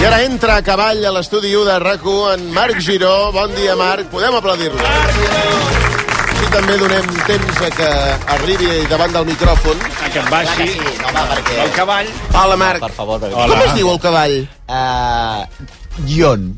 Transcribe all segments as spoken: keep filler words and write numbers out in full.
ara entra a cavall a l'estudi u de RAC u en Marc Giró. Bon dia, Marc. Podem aplaudir-lo. Així també donem temps a que arribi davant del micròfon. A que et baixi. Sí, home, perquè... El cavall. Hola, Marc. Per favor. Per... Com es diu el cavall? Uh, Guion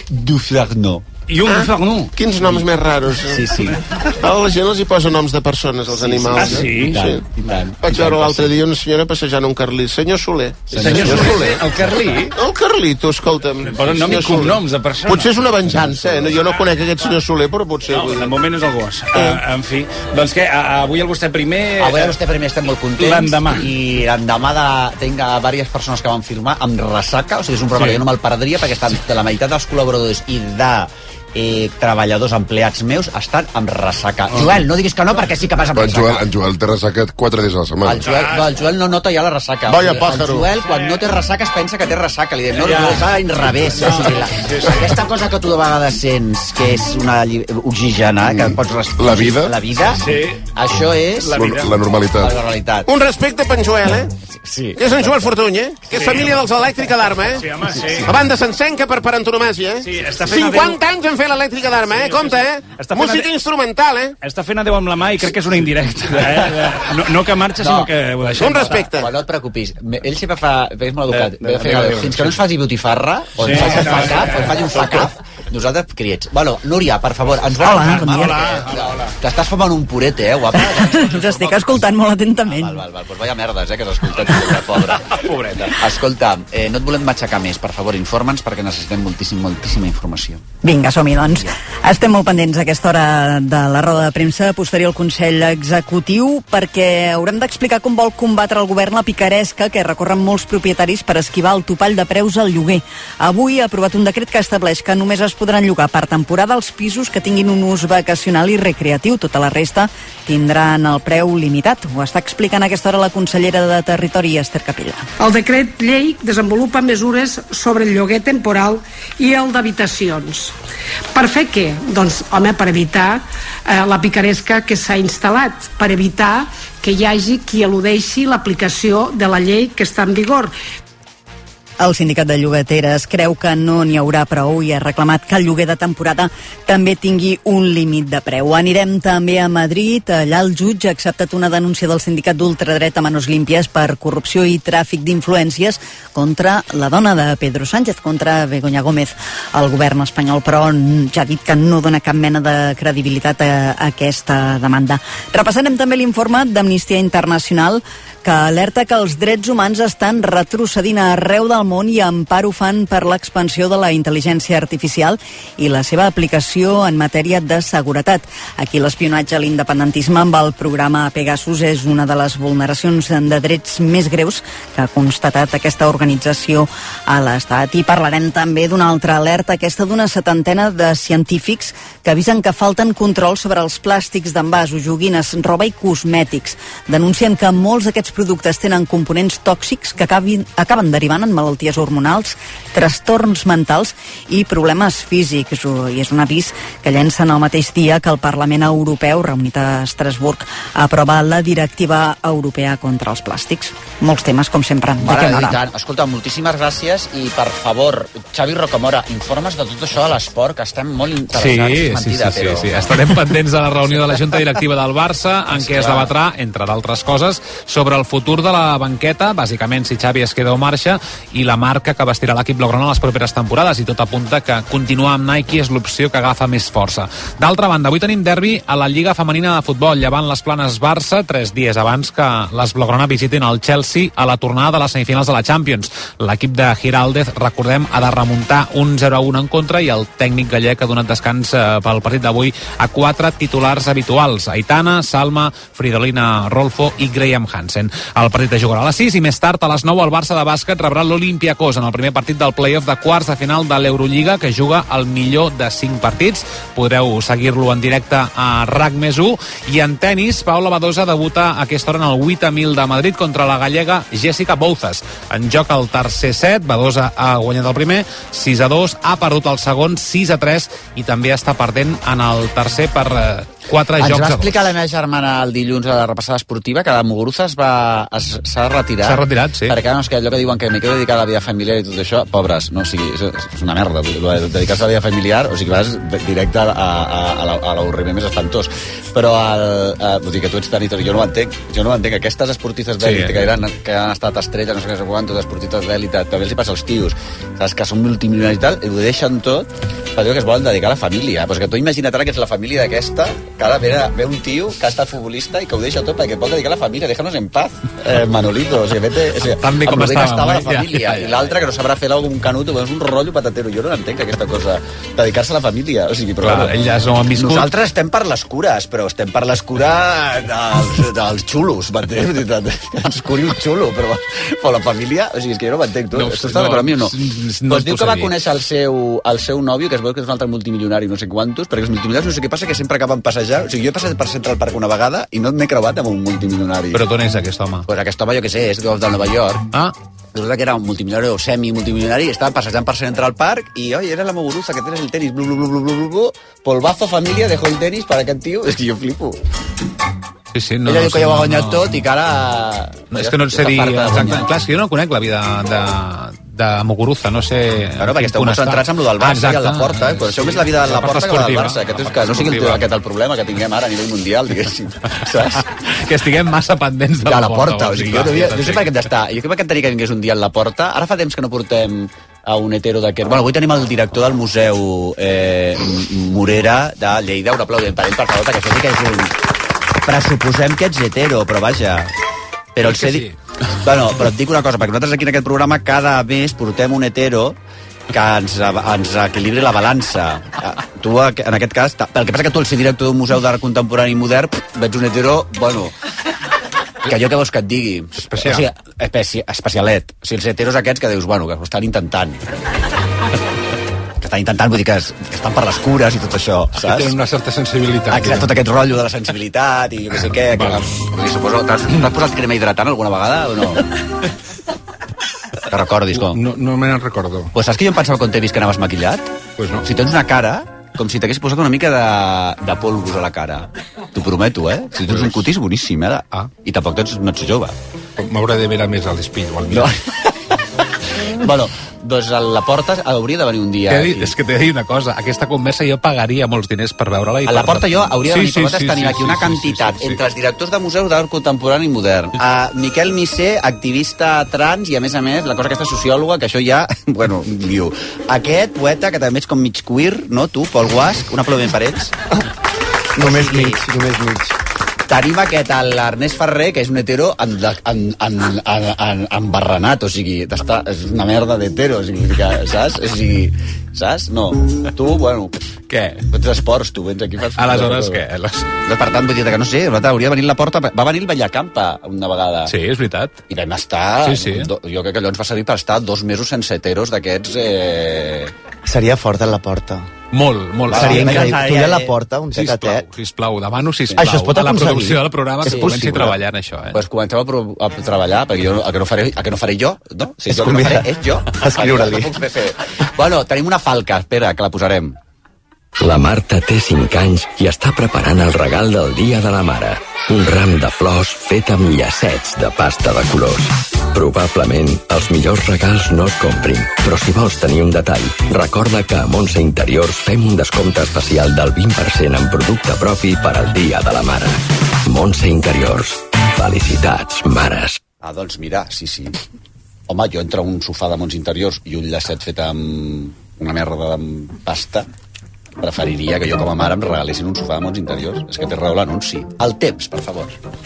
Dufernó. I un ah, Fernó. Quins noms més raros. Eh? Sí, sí. A la gent els hi posa noms de persones, als sí, animals. Sí. Ah, sí? Eh? I tant, sí. I tant. Vaig veure l'altre dia una senyora passejant un carlí. Senyor Soler. Senyor, Senyor Soler. El Carlí? El Carlito, escolta'm. Posen nom i cognoms de persones. Potser és una venjança, eh? Jo no conec aquest senyor Soler, però potser... No, de moment és el gos. Eh. Uh, en fi, doncs què, avui el vostè primer... Avui el vostè primer estem molt contents. L'endemà. I l'endemà de... tinc a diverses persones que van firmar amb ressaca, o sigui, és un programa sí. que jo no me'l perdria perquè estan de la meitat dels col·laboradors i de... Eh, treballadors, empleats meus estan amb ressaca. Oh. Joel, no diguis que no perquè sí que passa amb ressaca. Joel, en Joel té ressaca quatre dies a la setmana. El Joel, no, el Joel no nota ja la ressaca. Vaya el, pájaro. El Joel, quan no té ressaca, es pensa que té ressaca. Li diem, no, no, és a l'inrevés. No. O sigui, la, aquesta cosa que tu de vegades sents, que és una oxigena, que pots respirar. La vida. La vida. Sí. Això és... La, vida. la normalitat. La normalitat. Un respecte per en Joel, eh? Sí. Que és en Joel Fortuny, eh? Que és sí. família dels Elèctrica d'Arma, eh? Sí, home, sí. La banda s'encenca per, per antonomàsia, eh? Sí, està fent cinquanta anys en fer l'Elèctrica d'Arma, eh? Compte, eh? Música de... instrumental, eh? Està fent adeu amb la mà i crec que és una indirecta, eh? No, no que marxa, no. sinó que ho deixem. Un respecte. Quan no et preocupis. Ell sempre fa... És molt educat. Eh, fer, eh, fins que no ens faci botifarra, o ens sí, faci un facaf, o ens faci un facaf, nosaltres criets. Bueno, Núria, per favor, ens Hola, bon dia. Hola, hola, hola. T'estàs fumant un purete, eh, guapa? Us estic escoltant molt atentament. Val, val, val. Pues vaya merdes, eh, que has escoltat, pobra. Pobreta. Escolta, eh, no et volem matxacar més, per favor, informa'ns perquè necessitem moltíssim, moltíssima informació. Vinga, som-hi, doncs. Estem molt pendents a aquesta hora de la roda de premsa posterior al Consell Executiu perquè haurem d'explicar com vol combatre el govern la picaresca que recorren molts propietaris per esquivar el topall de preus al lloguer. Avui ha aprovat un decret que estableix que només es podran llogar per temporada els pisos que tinguin un ús vacacional i recreatiu. Tota la resta tindran el preu limitat. Ho està explicant a aquesta hora la consellera de Territori, Esther Capella. El decret llei desenvolupa mesures sobre el lloguer temporal i el d'habitacions. Per fer què? Doncs, home, per evitar eh, la picaresca que s'ha instal·lat, per evitar que hi hagi qui eludeixi l'aplicació de la llei que està en vigor. El sindicat de llogateres creu que no n'hi haurà prou i ha reclamat que el lloguer de temporada també tingui un límit de preu. Anirem també a Madrid. Allà el jutge ha acceptat una denúncia del sindicat d'ultradreta Manos Limpias per corrupció i tràfic d'influències contra la dona de Pedro Sánchez, contra Begoña Gómez. El govern espanyol, però, ja ha dit que no dona cap mena de credibilitat a aquesta demanda. Repassarem també l'informe d'Amnistia Internacional que alerta que els drets humans estan retrocedint arreu del món i en part ho fan per l'expansió de la intel·ligència artificial i la seva aplicació en matèria de seguretat. Aquí l'espionatge a l'independentisme amb el programa Pegasus és una de les vulneracions de drets més greus que ha constatat aquesta organització a l'Estat. I parlarem també d'una altra alerta, aquesta d'una setantena de científics que avisen que falten control sobre els plàstics d'envasos, joguines, roba i cosmètics. Denuncien que molts d'aquests productes tenen components tòxics que acabin, acaben derivant en malalties hormonals, trastorns mentals i problemes físics. I és un avís que llencen el mateix dia que el Parlament Europeu, reunit a Estrasburg, aprova la directiva europea contra els plàstics. Molts temes, com sempre. Mare, escolta, moltíssimes gràcies i, per favor, Xavi Rocamora, informes de tot això a l'esport, que estem molt interessats. Sí, és mentida, sí, sí, però... sí, sí. Estarem pendents de la reunió de la Junta Directiva del Barça, en què es debatrà, entre d'altres coses, sobre el futur de la banqueta, bàsicament si Xavi es queda o marxa, i la marca que vestirà l'equip blaugrana les properes temporades, i tot apunta que continuar amb Nike és l'opció que agafa més força. D'altra banda, avui tenim derbi a la Lliga Femenina de Futbol, llevant les Planes Barça, tres dies abans que les blaugrana visitin el Chelsea a la tornada de les semifinals de la Champions. L'equip de Giraldez, recordem, ha de remuntar un zero a un en contra i el tècnic gallec ha donat descans eh, pel partit d'avui a quatre titulars habituals: Aitana, Salma, Fridolina Rolfo i Graham Hansen. El partit es jugarà a les sis i més tard a les nou el Barça de bàsquet rebrà l'Olympiacos en el primer partit del play-off de quarts de final de l'Eurolliga, que juga el millor de cinc partits. Podreu seguir-lo en directe a RAC més u. I en tenis, Paula Badosa debuta a aquesta hora en el vuit a mil de Madrid contra la gallega Jessica Bouzas. En joc el tercer set, Badosa ha guanyat el primer sis a dos, ha perdut el segon sis a tres i també està perdent en el tercer per quatre Ens jocs va a explicar dos. la meva germana el dilluns a la repassada esportiva que la Muguruza es va, es, s'ha retirat. S'ha retirat, sí. Perquè no, és que allò que diuen que me quiero dedicar a la vida familiar i tot això, pobres, no, o sigui, és, és una merda. Dedicar-se a la vida familiar, o sigui, vas directe a, a, a, a l'avorriment més espantós. Però el, eh, vull dir que tu ets tan i tot, jo no ho entenc, jo no ho entenc. Aquestes esportistes d'èlit sí, eh? que, eren, que han estat estrelles, no sé què, quantos esportistes d'èlit, també els hi passa als tios, saps, que són multimilionaris i tal, i ho deixen tot perquè es volen dedicar a la família. Però és que tu imagina't ara que ets la família d'aquesta, que ara ve, ve un tio que ha estat futbolista i que ho deixa tot perquè pot dedicar a la família. Déjanos en paz, eh, Manolito. O sigui, vete, o sigui, tan bé com estava, estava la ja, família. ja, ja, ja. I l'altre que no sabrà fer algun canut, és un rotllo patatero. Jo no entenc aquesta cosa, dedicar-se a la família. O sigui, però, clar, elles no han viscut. Nosaltres estem per les cures, però estem per les cures dels, dels xulos, m'entens? Ens curi un xulo, però, però la família... O sigui, és que jo no m'entenc. Tu, no, tu estàs no, d'acord amb mi o no? no pues diu que va conèixer el seu, el seu nòvio, que es veu que és un altre multimilionari, no sé quantos, perquè els multimilionaris no sé què passa, que sempre acaben passejant. O sigui, jo he passat per Central Park una vegada i no m'he creuat amb un multimilionari. Però d'on és aquest home? Pues aquest home, jo què sé, és de Nova York. Ah. Resulta que era un multimilionari o semi-multimilionari, estava passejant per Central Park i, oi, era la Muguruza, que tens el tenis, blu, blu, blu, blu, blu, blu, polvazo, família, dejó el tenis per aquest tio. És que jo flipo. Sí, sí, no, Ella no, diu que sí, ja ho ha no, guanyat no. tot i que ara... No, és que no et sé dir... Exacte, clar, és que jo no conec la vida de, de Muguruza, no sé... Claro, perquè esteu molt centrats amb lo del Barça ah, i el Laporta, eh? Però això més la vida del Laporta que la del Barça, que, que no sigui el, aquest el problema que tinguem ara a nivell mundial, diguéssim, saps? Que estiguem massa pendents de, de la Laporta. Porta. O sigui, jo, jo, jo sé per què hem d'estar. Jo crec que entenc que vingués un dia a Laporta. Ara fa temps que no portem a un hetero d'aquest... Bueno, avui tenim el director del Museu eh, Morera de Lleida, un aplaudiment per ell, per favor, perquè això sí que és un... Pressuposem que ets hetero, però vaja... Però el sé... Sí. Bueno, però et dic una cosa, perquè nosaltres aquí en aquest programa cada mes portem un hetero que ens, ens equilibri la balança. Tu, en aquest cas, el que passa que tu, el ser director d'un museu d'art contemporani i modern, veig un hetero, bueno, que jo què vols que et digui? Especial. O sigui, especi, especialet. O sigui, els heteros aquests que dius, bueno, que ho estan intentant. Que estan intentant, vull dir que, es, que estan per les cures i tot això, saps? Que tenen una certa sensibilitat. Exacte, tot aquest rotllo de la sensibilitat i jo què sé què. Que, que, suposo, t'has, t'has posat crema hidratant alguna vegada o no? Te recordis com? No, no me'n recordo. Pues saps que jo em pensava quan t'he vist que anaves maquillat? Pues no. Si tens una cara com si t'hagués posat una mica de, de polvos a la cara. T'ho prometo, eh? Si tens un cutis boníssim, eh? Ah. I tampoc tens, no ets jove. M'haurà de veure més a l'espill o al no. Bueno, doncs a la Porta hauria de venir un dia. Dit, és que t'he de dir una cosa, aquesta conversa jo pagaria molts diners per veure-la. A la Porta jo hauria de venir, sí, sí, sí, tenim sí, aquí una sí, quantitat sí, sí, sí. entre els directors de museus d'art contemporani i modern. A Miquel Missé, activista trans, i a més a més, la cosa aquesta sociòloga, que això ja, bueno, diu. Aquest poeta, que també ets com mig queer, no, tu, Pol Guasc, un aplaudiment per ells. Només mig, només mig. Tenim aquest, l'Ernest Ferrer, que és un hetero en, en, en, en, en, embarranat, o sigui, està, és una merda d'hetero, o sigui, que, saps? O sigui, saps? No. Tu, bueno... Què? Tu ets esports, tu, vens aquí... Fas... Aleshores, què? Les... Per tant, vull dir que no sé, hauria de venir la Porta... Va venir el Vallacampa una vegada. Sí, és veritat. I vam estar... Sí, sí. Do, jo crec que allò ens va servir per estar dos mesos sense heteros d'aquests... Eh... Seria fort a la Porta. Molt, molt. Va, seria increïble. Tu i a la Porta, un tet a tet. Sisplau, sisplau, demano, sisplau. Això es pot a la aconseguir? producció del programa que és comenci possible. a treballar en això, eh? Pues comencem a, pro, a treballar, perquè jo a que no faré, a que no faré jo, no? Si és jo que no faré és jo. Escriure-li. No puc fer fer. Bueno, tenim una falca, espera, que la posarem. La Marta té cinc anys i està preparant el regal del Dia de la Mare. Un ram de flors fet amb llacets de pasta de colors. Probablement els millors regals no es comprin, però si vols tenir un detall, recorda que a Montse Interiors fem un descompte especial del vint per cent en producte propi per al Dia de la Mare. Montse Interiors. Felicitats, mares. Ah, doncs mira, sí, sí. Home, jo entre un sofà de Montse Interiors i un llacet fet amb una merda de pasta, preferiria que jo com a mare em regalessin un sofà de Montse Interiors. És que té raó l'anunci. El temps, per favor.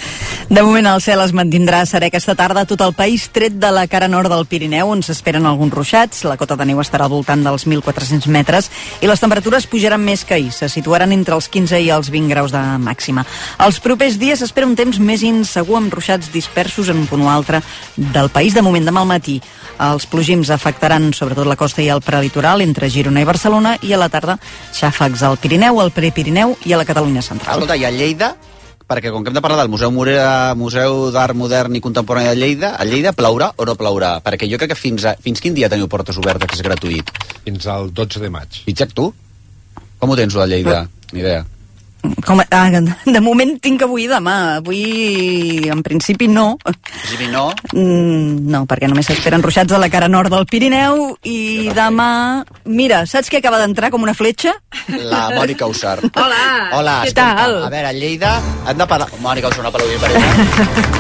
De moment el cel es mantindrà serè aquesta tarda a tot el país, tret de la cara nord del Pirineu, on s'esperen alguns ruixats. La cota de neu estarà al voltant dels mil quatre-cents metres i les temperatures pujaran més que ahir. Se situaran entre els quinze i els vint graus de màxima. Els propers dies s'espera un temps més insegur amb ruixats dispersos en un punt o altre del país. De moment, demà al matí, els plogims afectaran sobretot la costa i el prelitoral entre Girona i Barcelona, i a la tarda xàfecs al Pirineu, al Prepirineu i a la Catalunya central. Escolta, i a Lleida, perquè com que hem de parlar del Museu Morera, Museu d'Art Modern i Contemporani de Lleida, a Lleida plaurà o no plaurà? Perquè jo crec que fins, a, fins quin dia teniu portes obertes, que és gratuït? Fins al dotze de maig. Fixa't tu? Com ho tens, lo de Lleida? Ni idea. Com, ah, de moment tinc avui i demà. Avui, en principi, no. En principi, no? Mm, no, perquè només s'esperen ruixats a la cara nord del Pirineu i demà... Mira, saps qui acaba d'entrar com una fletxa? La Mònica Usar. Hola, Hola, què escolta, tal? A veure, a Lleida han de parlar... Mònica Usar, una pel·lícula per ella.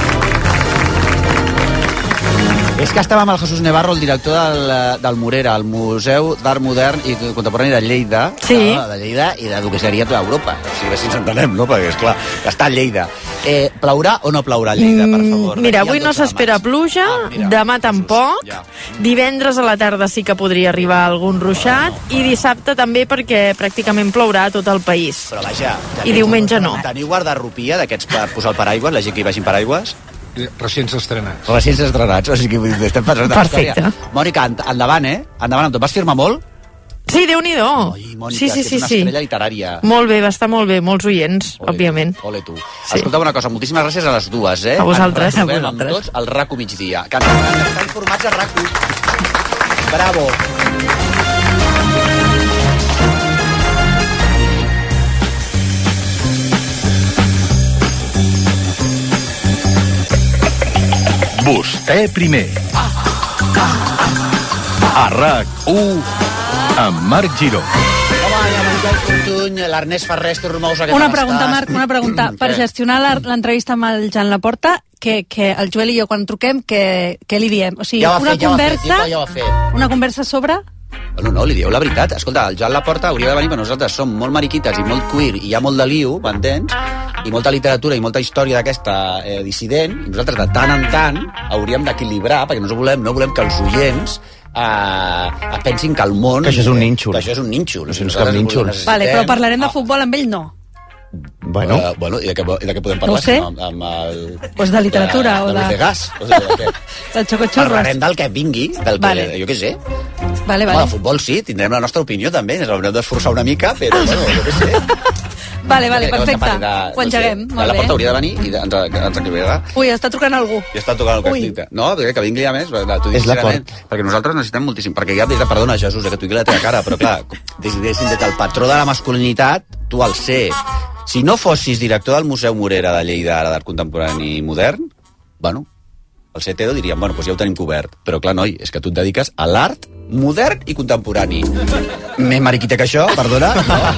És que estava amb el Jesús Nevarro, el director del, del Morera, el Museu d'Art Modern i Contemporani de Lleida, sí. de, de Lleida i de que seria tota Europa. O sigui, si ens entenem, no? Perquè, esclar, està a Lleida. Eh, plaurà o no plaurà a Lleida, per favor? Mira, avui no s'espera pluja, ah, mira, demà tampoc, ja. Divendres a la tarda sí que podria arribar algun ruixat, no, no, i dissabte també perquè pràcticament plourà a tot el país. Però vaja... I diumenge no. Teniu guardarropia d'aquests per posar el paraigües, la gent que hi vagin paraigües? Recents estrenats. Recents estrenats, o sigui que estem pensant en història. Mònica, endavant, eh? Endavant amb tot. Vas firmar molt? Sí, Déu-n'hi-do. Oi, Mònica, sí, sí, és sí, una sí. estrella literària. Molt bé, va estar molt bé, molts oients, ole, òbviament. Ole tu. Sí. Escolta'm una cosa, moltíssimes gràcies a les dues, eh? A vosaltres. Ens trobem amb tots al RACU migdia. Que ens estan informats a RACU. Bravo. Vostè primer. A RAC u amb Marc Giró. Home, ja Miquel Fortuny, l'Ernest Ferrés, Tormous... Una pregunta, Marc, una pregunta. Per gestionar l'entrevista amb el Jan Laporta, que, que el Joel i jo quan truquem, què li diem? O sigui, ja una fet, conversa... Ja ho ha fet. Una conversa sobre... No, no, li dieu la veritat. Escolta, el Joan Laporta hauria de venir, però nosaltres som molt mariquites i molt queer, i hi ha molt de liu, m'entens? I molta literatura i molta història d'aquesta eh, dissident, i nosaltres de tant en tant hauríem d'equilibrar, perquè no volem, no volem que els oients eh, pensin que el món... Que això és un nínxol. Que això és un nínxol. No sé, no cap nínxol. Vale, però parlarem de futbol amb ell, no. Bueno, uh, bueno i, de què, I de què podem parlar? No sé. Amb, amb el... Pues de literatura de, o de... De, de gas. O sigui, de què? Del xocochorros. Parlarem del que vingui, del que, vale. Jo què sé. Vale, vale. Home, de futbol sí, tindrem la nostra opinió també, ens haurem d'esforçar una mica, però bueno, jo què sé. Vale, vale, perfecte. De, Ho engeguem, no sé, molt la bé. Porta hauria de venir i ens, ens equilibrarà. Ui, està trucant algú. I està tocant el castit. No, que vingui a més, t'ho dic sincerament, perquè nosaltres necessitem moltíssim, perquè ja des de, perdona, Jesús, que t'ho digui la teva cara, però clar, des, des, des del patró de la masculinitat, tu al ser... Si no fossis director del Museu Morera de Lleida, ara d'art contemporani i modern, bueno, el C T E D O diríem, bueno, doncs ja ho tenim cobert. Però clar, noi, és que tu et dediques a l'art modern i contemporani. Més mariquita que això, perdona.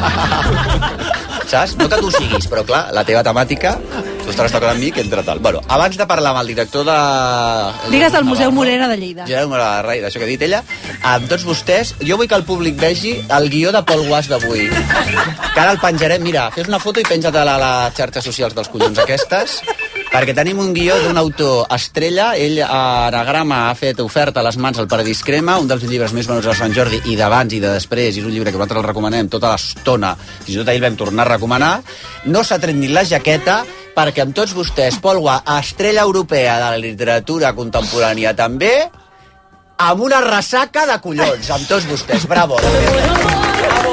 No? Saps? No que tu siguis, però clar, la teva temàtica, tu estaràs tocant amb mi, que entra tal. Bueno, abans de parlar amb el director de... Digues del Museu Morera de Lleida. Ja, d'això que ha dit ella. Amb tots vostès, jo vull que el públic vegi el guió de Paul Guas d'avui. Que ara el penjarem, mira, fes una foto i penja-te-la a les xarxes socials dels collons aquestes, perquè tenim un guió d'un autor estrella, ell a Anagrama ha fet oferta a les mans al Paradís Crema, un dels llibres més venuts a Sant Jordi, i d'abans i de després, i és un llibre que nosaltres el recomanem tota l'estona, fins i tot ahir vam tornar a recomanar. No s'ha tret ni la jaqueta, perquè amb tots vostès, Paul Guas, estrella europea de la literatura contemporània també, amb una ressaca de collons, amb tots vostès. Bravo! Bravo!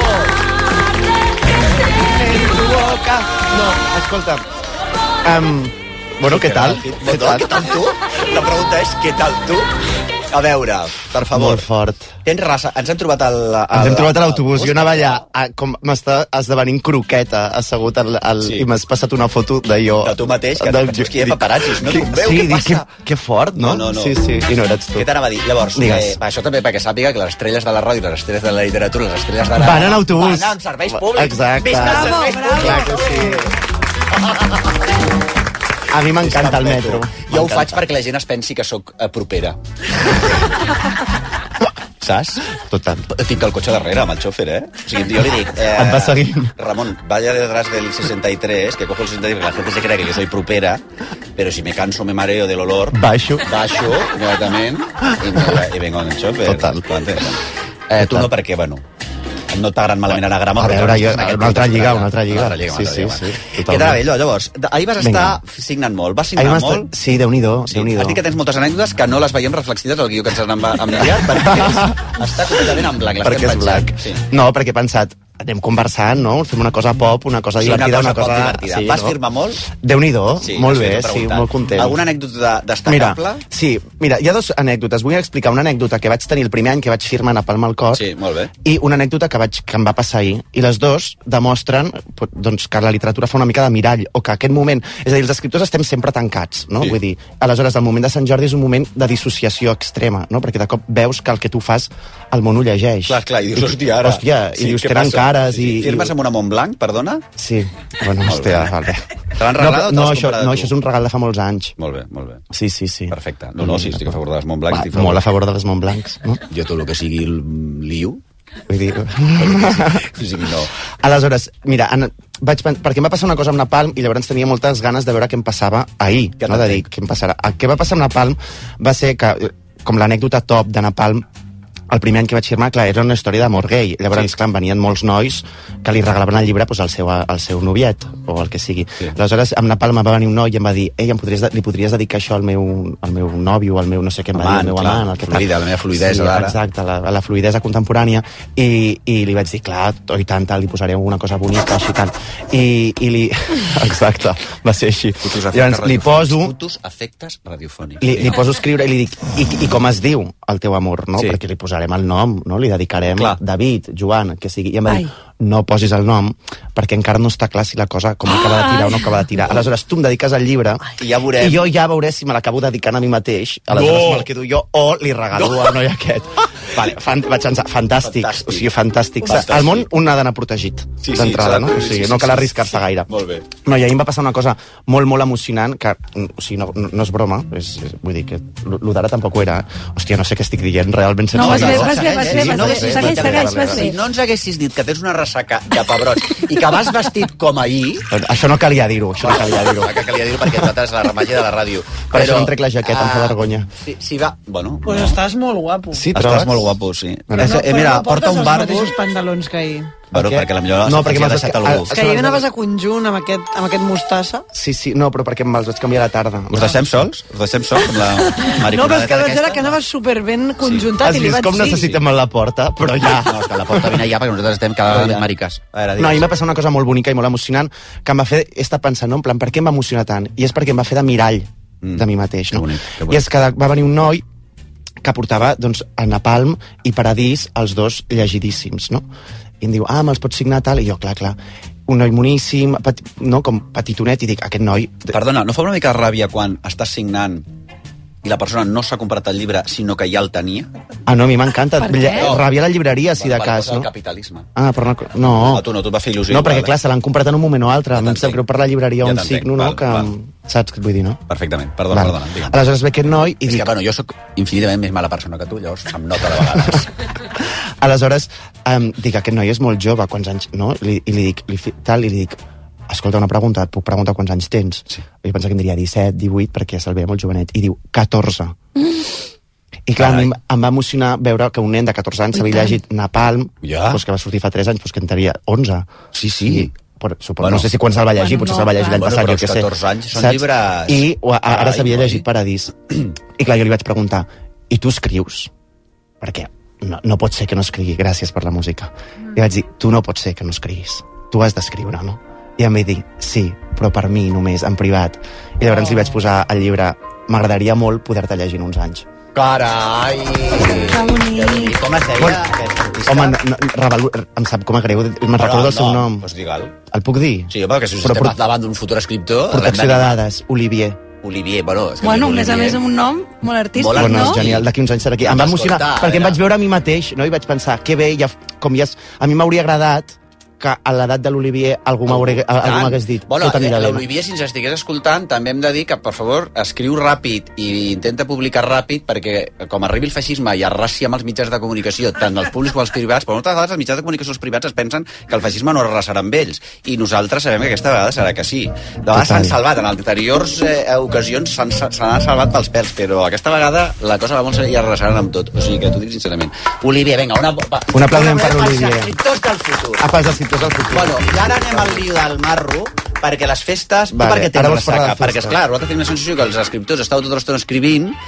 No, escolta... Um, bueno, què tal? Què tal? Què tal tu? La pregunta és, què tal tu? A veure, per favor. Molt fort. Tens raça. Ens hem trobat al... al Ens hem trobat a l'autobús. Jo anava allà, a, com m'està esdevenint croqueta, assegut al, al, sí. I m'has passat una foto de jo. De tu mateix, que de, que hi ha paparazzis, no? Que, Veu, sí, què dic, passa? Que, que fort, no? No, no, no. Sí, sí, i no eres tu. Què t'anava a dir? Llavors, eh, això també perquè sàpiga que les estrelles de la ràdio, les estrelles de la literatura, les estrelles de la... Van en autobús. Van en serveis públics. Exacte. Visca els serveis públics. Clar que sí. A mi m'encanta el metro. Jo ho faig perquè la gent es pensi que sóc eh, propera. Saps? Total. Tinc el cotxe darrere amb el xòfer, eh? O sigui, jo li dic... Eh, Et va seguint. Ramon, vaya detrás del sesenta y tres, que cojo el sesenta y tres, que la gente se cree que yo soy propera, pero si me canso, me mareo del olor... Baixo. Baixo, inmediatament, i, me, i vengo en el xòfer. Total. Eh, tu no, perquè, bueno... no et pagaran malament anagrama. A veure, jo, una altra lliga, una altra lliga. Una altra lliga, sí, sí, sí, sí. Què t'agrada, allò, llavors? Ahir vas estar Venga. signant molt. Vas signar estar... molt? Sí, Déu-n'hi-do. Sí. Has dit que tens moltes anècdotes que no les veiem reflexides al guió que ens han enviat, perquè és, està completament en blanc. Perquè és blanc. Sí. No, perquè he pensat, anem conversant, no? Fem una cosa pop, una cosa Sí, divertida, una una cosa cosa... pop divertida. Sí, Vas no? firmar molt? Déu-n'hi-do, Sí, molt això bé, t'he sí, preguntat. molt content. Alguna anècdota destacable? Mira, sí, mira, hi ha dues anècdotes. Vull explicar una anècdota que vaig tenir el primer any que vaig firmar Napalm al cor. Sí, molt bé. I una anècdota que, vaig, que em va passar ahir. I les dues demostren doncs, que la literatura fa una mica de mirall, o que aquest moment... És a dir, els escriptors estem sempre tancats, no? Sí. Vull dir, aleshores, el moment de Sant Jordi és un moment de dissociació extrema, no? Perquè de cop veus que el que tu fas el món ho llegeix. Clar, clar, i dius, hòstia, ara... Hòstia, Sí, i dius, què tenen passa? cares Sí, i... sí. Firmes amb una Montblanc, perdona? Sí, bueno, Molt hòstia, bé. vale. Te l'han regalat o te no, l'has això, comprat no, tu? això és un regal de fa molts anys. Molt bé, molt bé. Sí, sí, sí. Perfecte. No, no, sí, estic a favor de les Montblancs. Va, estic a favor. molt a favor de les Montblancs, no? Jo tot el que sigui liu... Vull dir... Sí, sí, no. Aleshores, mira, en, vaig, pen- perquè em va passar una cosa amb Napalm i llavors tenia moltes ganes de veure què em passava ahir, Ja no? De dir t'entenc. què em passarà. El que va passar amb Napalm va ser que, eh, com l'anècdota top de Napalm, el primer any que vaig firmar, clar, era una història d'amor gay. Llavors, sí. clar, em venien molts nois que li regalaven el llibre doncs, al, seu, al seu noviet, o el que sigui. Sí. Aleshores, amb Napalm va venir un noi i em va dir ei, em podries, de- li podries dedicar això al meu, al meu nòvio, al meu no sé què em va dir, al meu clar, amant, el que tal. fluida, la meva fluidesa sí, d'ara. exacte, la, la fluidesa contemporània, i, i li vaig dir, clar, oh, i tant, tal, li posaré alguna cosa bonica, així tant. I, i li... Exacte, va ser així. Fotos, Llavors, li poso... Fotos, efectes radiofònics. Li, li poso a escriure i li dic, i, i com es diu el teu amor, no? Sí. Perquè li posarem el nom, no? Li dedicarem Clar. David, Joan, que sigui. I em va dir, Ai. no posis el nom, perquè encara no està clar si la cosa com acaba de tirar o no acaba de tirar. Aleshores, tu em dediques el llibre I ja veurem. i jo ja veuré si me l'acabo dedicant a mi mateix, aleshores No. me'l quedo jo o li regalo no. al noi aquest. Vale, fan, vaig pensar, fantàstic, Fantàstic. o sigui, fantàstic. Fantàstic. El món un ha d'anar protegit, Sí, sí, d'entrada, no? s'ha de- O sigui, sí, sí, no cal sí, arriscar-se sí, sí. gaire. Molt bé. No, i ahir em va passar una cosa molt, molt emocionant, que, o sigui, no, no, no és broma, és, és, vull dir que el d'ara tampoc ho era. Hòstia, no sé què estic dient realment sense... No, vas bé, guió. vas bé, vas bé, vas bé. Segueix, segueix, vas Si bé. no ens haguessis dit que tens una ressaca de pebrots i que vas vestit com ahir... Això no calia dir-ho, això no calia dir-ho. Que calia dir-ho perquè nosaltres la màgia de la ràdio. Per això no em trec la jaqueta, em fa ah, vergonya. Si, si va... Bueno, Pues no. estàs molt guapo. Sí, Estàs trobes? molt guapo, sí. Bueno, Eh, no, eh, però mira, no porta portes un els barbo... mateixos pantalons que ahir. Bueno, Per què? perquè potser No, no, perquè perquè m'has deixat de- algú. ah, Que ahir anaves a conjunt amb aquest, amb aquest mostassa. Sí, sí, no, però perquè me'ls vaig canviar a la tarda. Us deixem sols? Us deixem sols amb la No, però és mariconadeta que vaig aquesta? veure que anaves superben conjuntat Has i li vist vaig com dir... necessitem a la porta? Però ja... No, és que la porta vine ja perquè nosaltres estem cada vegada més mariques. A veure, No, ahir digues. m'ha passat una cosa molt bonica i molt emocionant que em va fer estar pensant, no? En plan, per què em va emocionar tant? I és perquè em va fer de mirall Mm. de mi mateix, Que no? bonic, que bonic. I és que va venir un noi que portava, doncs, a Napalm i Paradís, els dos llegidíssims, no? I em diu, ah, me'ls pots signar, tal? I jo, clar, clar, un noi moníssim, peti, no, com petitonet, i dic, aquest noi... Perdona, no fa una mica de ràbia quan estàs signant i la persona no s'ha comprat el llibre, sinó que ja el tenia? Ah, no, a mi m'encanta. Per què? Lle- Ràbia a la llibreria, si de Per cas, cosa del no? capitalisme. Ah, però no... No, A tu no, tu et va fer il·lusió. no igual, perquè, clar, se l'han comprat en un moment o altre. A mi em sap t'entenc. greu per la llibreria Ja on t'entenc, signo, no? val, Que, val. saps què vull dir, no? Perfectament, perdona, Val. perdona. Digue'm. Aleshores ve aquest noi i És dic... que, bueno, jo sóc infinitament més mala persona que tu, llavors em nota de vegades. Aleshores, um, dic, aquest noi és molt jove, quants anys... No? I, i li dic, li, fi- tal, i li dic, escolta, una pregunta, et puc preguntar quants anys tens? Sí. I jo pensava que em diria disset, divuit, perquè se'l veia molt jovenet. I diu, catorze. I clar, a mi em, em va emocionar veure que un nen de catorze anys s'havia llegit Napalm, Ja. doncs que va sortir fa tres anys, doncs que en tenia onze. Sí, sí. I, per, suposo, Bueno. no sé si quan se'l va llegir, Bueno, potser no, se'l va llegir l'any bueno, passat, però jo què els sé. catorze anys són Saps? llibres- I o, a, ara Carai, s'havia noi. llegit Paradís. I clar, jo li vaig preguntar, i tu escrius? Perquè no, no pot ser que no escrigui, gràcies per la música. I vaig dir, tu no pot ser que no escriguis, tu has d'escriure, no? I em va dir, sí, però per mi només, en privat. I llavors li vaig posar al llibre, m'agradaria molt poder-te llegir en uns anys. Carai! Que bonic. Com es deia Bueno, aquest artista? Home, no, no, Revalu, em sap com a greu, me'n recordo el seu nom. Doncs digue'l. El puc dir? Sí, home, que si Però estem pro- davant d'un futur escriptor... Protecció de dades, Olivier. Olivier, bueno... És que Bueno, a Olivier- més a més, amb un nom molt artístic, Molt Bueno, no? és genial, d'aquí uns anys serà aquí. Em va Doncs emocionar, escolta, perquè em era- vaig veure a mi mateix, no? I vaig pensar, que bé, ja, com ja... és- A mi m'hauria agradat que a l'edat de l'Olivier algú m'hagués algú m'hagués dit, Bueno, tot anirà bé. l'Olivier, si ens estigués escoltant, també hem de dir que, per favor, escriu ràpid i intenta publicar ràpid, perquè com arribi el feixisme i arrasi amb els mitjans de comunicació, tant els públics com els privats, però moltes vegades els mitjans de comunicació els privats es pensen que el feixisme no arrasarà amb ells, i nosaltres sabem que aquesta vegada serà que sí. De vegades s'han salvat, en anteriors eh, ocasions s'han se n'han salvat pels pèls, però aquesta vegada la cosa va molt seriosament i arrasaran amb tot. O sigui que t'ho dic sincerament. Olivier, vinga, una... Va, Un aplaudiment per una l'Olivier. pels escriptors del futur. Ah, pels escriptors del futur. Bueno, i ara anem al lío del marro, perquè les festes... Vale, tu per què ara tens vols parlar ressaca? de Perquè, festes. esclar, nosaltres tenim la sensació que els escriptors estàu tota l'estona escrivint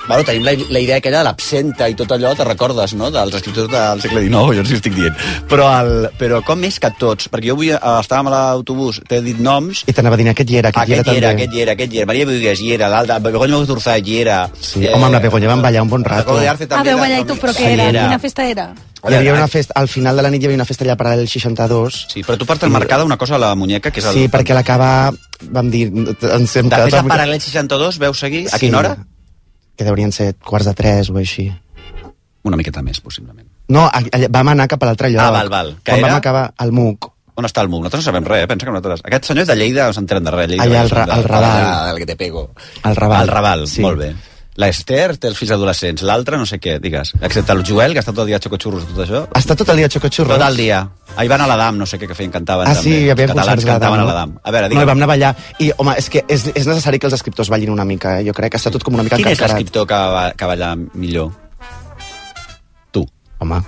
Bueno, tenim la, la idea aquella de l'absenta i tot allò, te recordes, no?, dels escriptors del segle dinou, jo no sé si estic dient. Però, el, però com més que tots, perquè jo avui estàvem a l'autobús, t'he dit noms... I t'anava a dir, aquest hi era, aquest hi era també. Aquest hi era, aquest hi era, Maria Buigues hi era, l'altre, Begoña Mosturzà hi era... Sí, eh, home, amb la Begoña vam ballar un bon rato. Ah, veu ballar i tu, però què era? Quina festa era? Hi havia una festa, al final de la nit hi havia una festa allà per al seixanta-dos. Sí, però tu portes marcada una cosa a la muñeca, que és el... Sí, perquè a l'acabar vam dir... Ens hem Després de Paral·lel seixanta-dos veu seguir? A quina hora? Que deurien ser quarts de tres o així. Una miqueta més, possiblement. No, allà, vam anar cap a l'altre lloc. Ah, val, val. Que Quan era? vam acabar al M U C. On està el M U C? Nosaltres no sabem res, eh? Pensa que nosaltres... Aquest senyor és de Lleida, no s'enteren de res. Lleida, allà al, al Raval. El que te pego. Al Raval. Al Raval, sí. Molt bé. L'Ester té els fills adolescents, l'altre no sé què, digues. Excepte el Joel, que està tot el dia a xocotxurros, tot això. Està tot el dia a xocotxurros? Tot el dia. Ahir van a l'Adam, no sé què, que feien, cantaven ah, també. sí, hi havia catalans cantaven a l'Adam. A veure, digue'm. No, hi vam anar a ballar. I, home, és que és, és necessari que els escriptors ballin una mica, eh? Jo crec que està tot com una mica Quin encarcarat. és l'escriptor que, va, que balla millor? Tu. Home.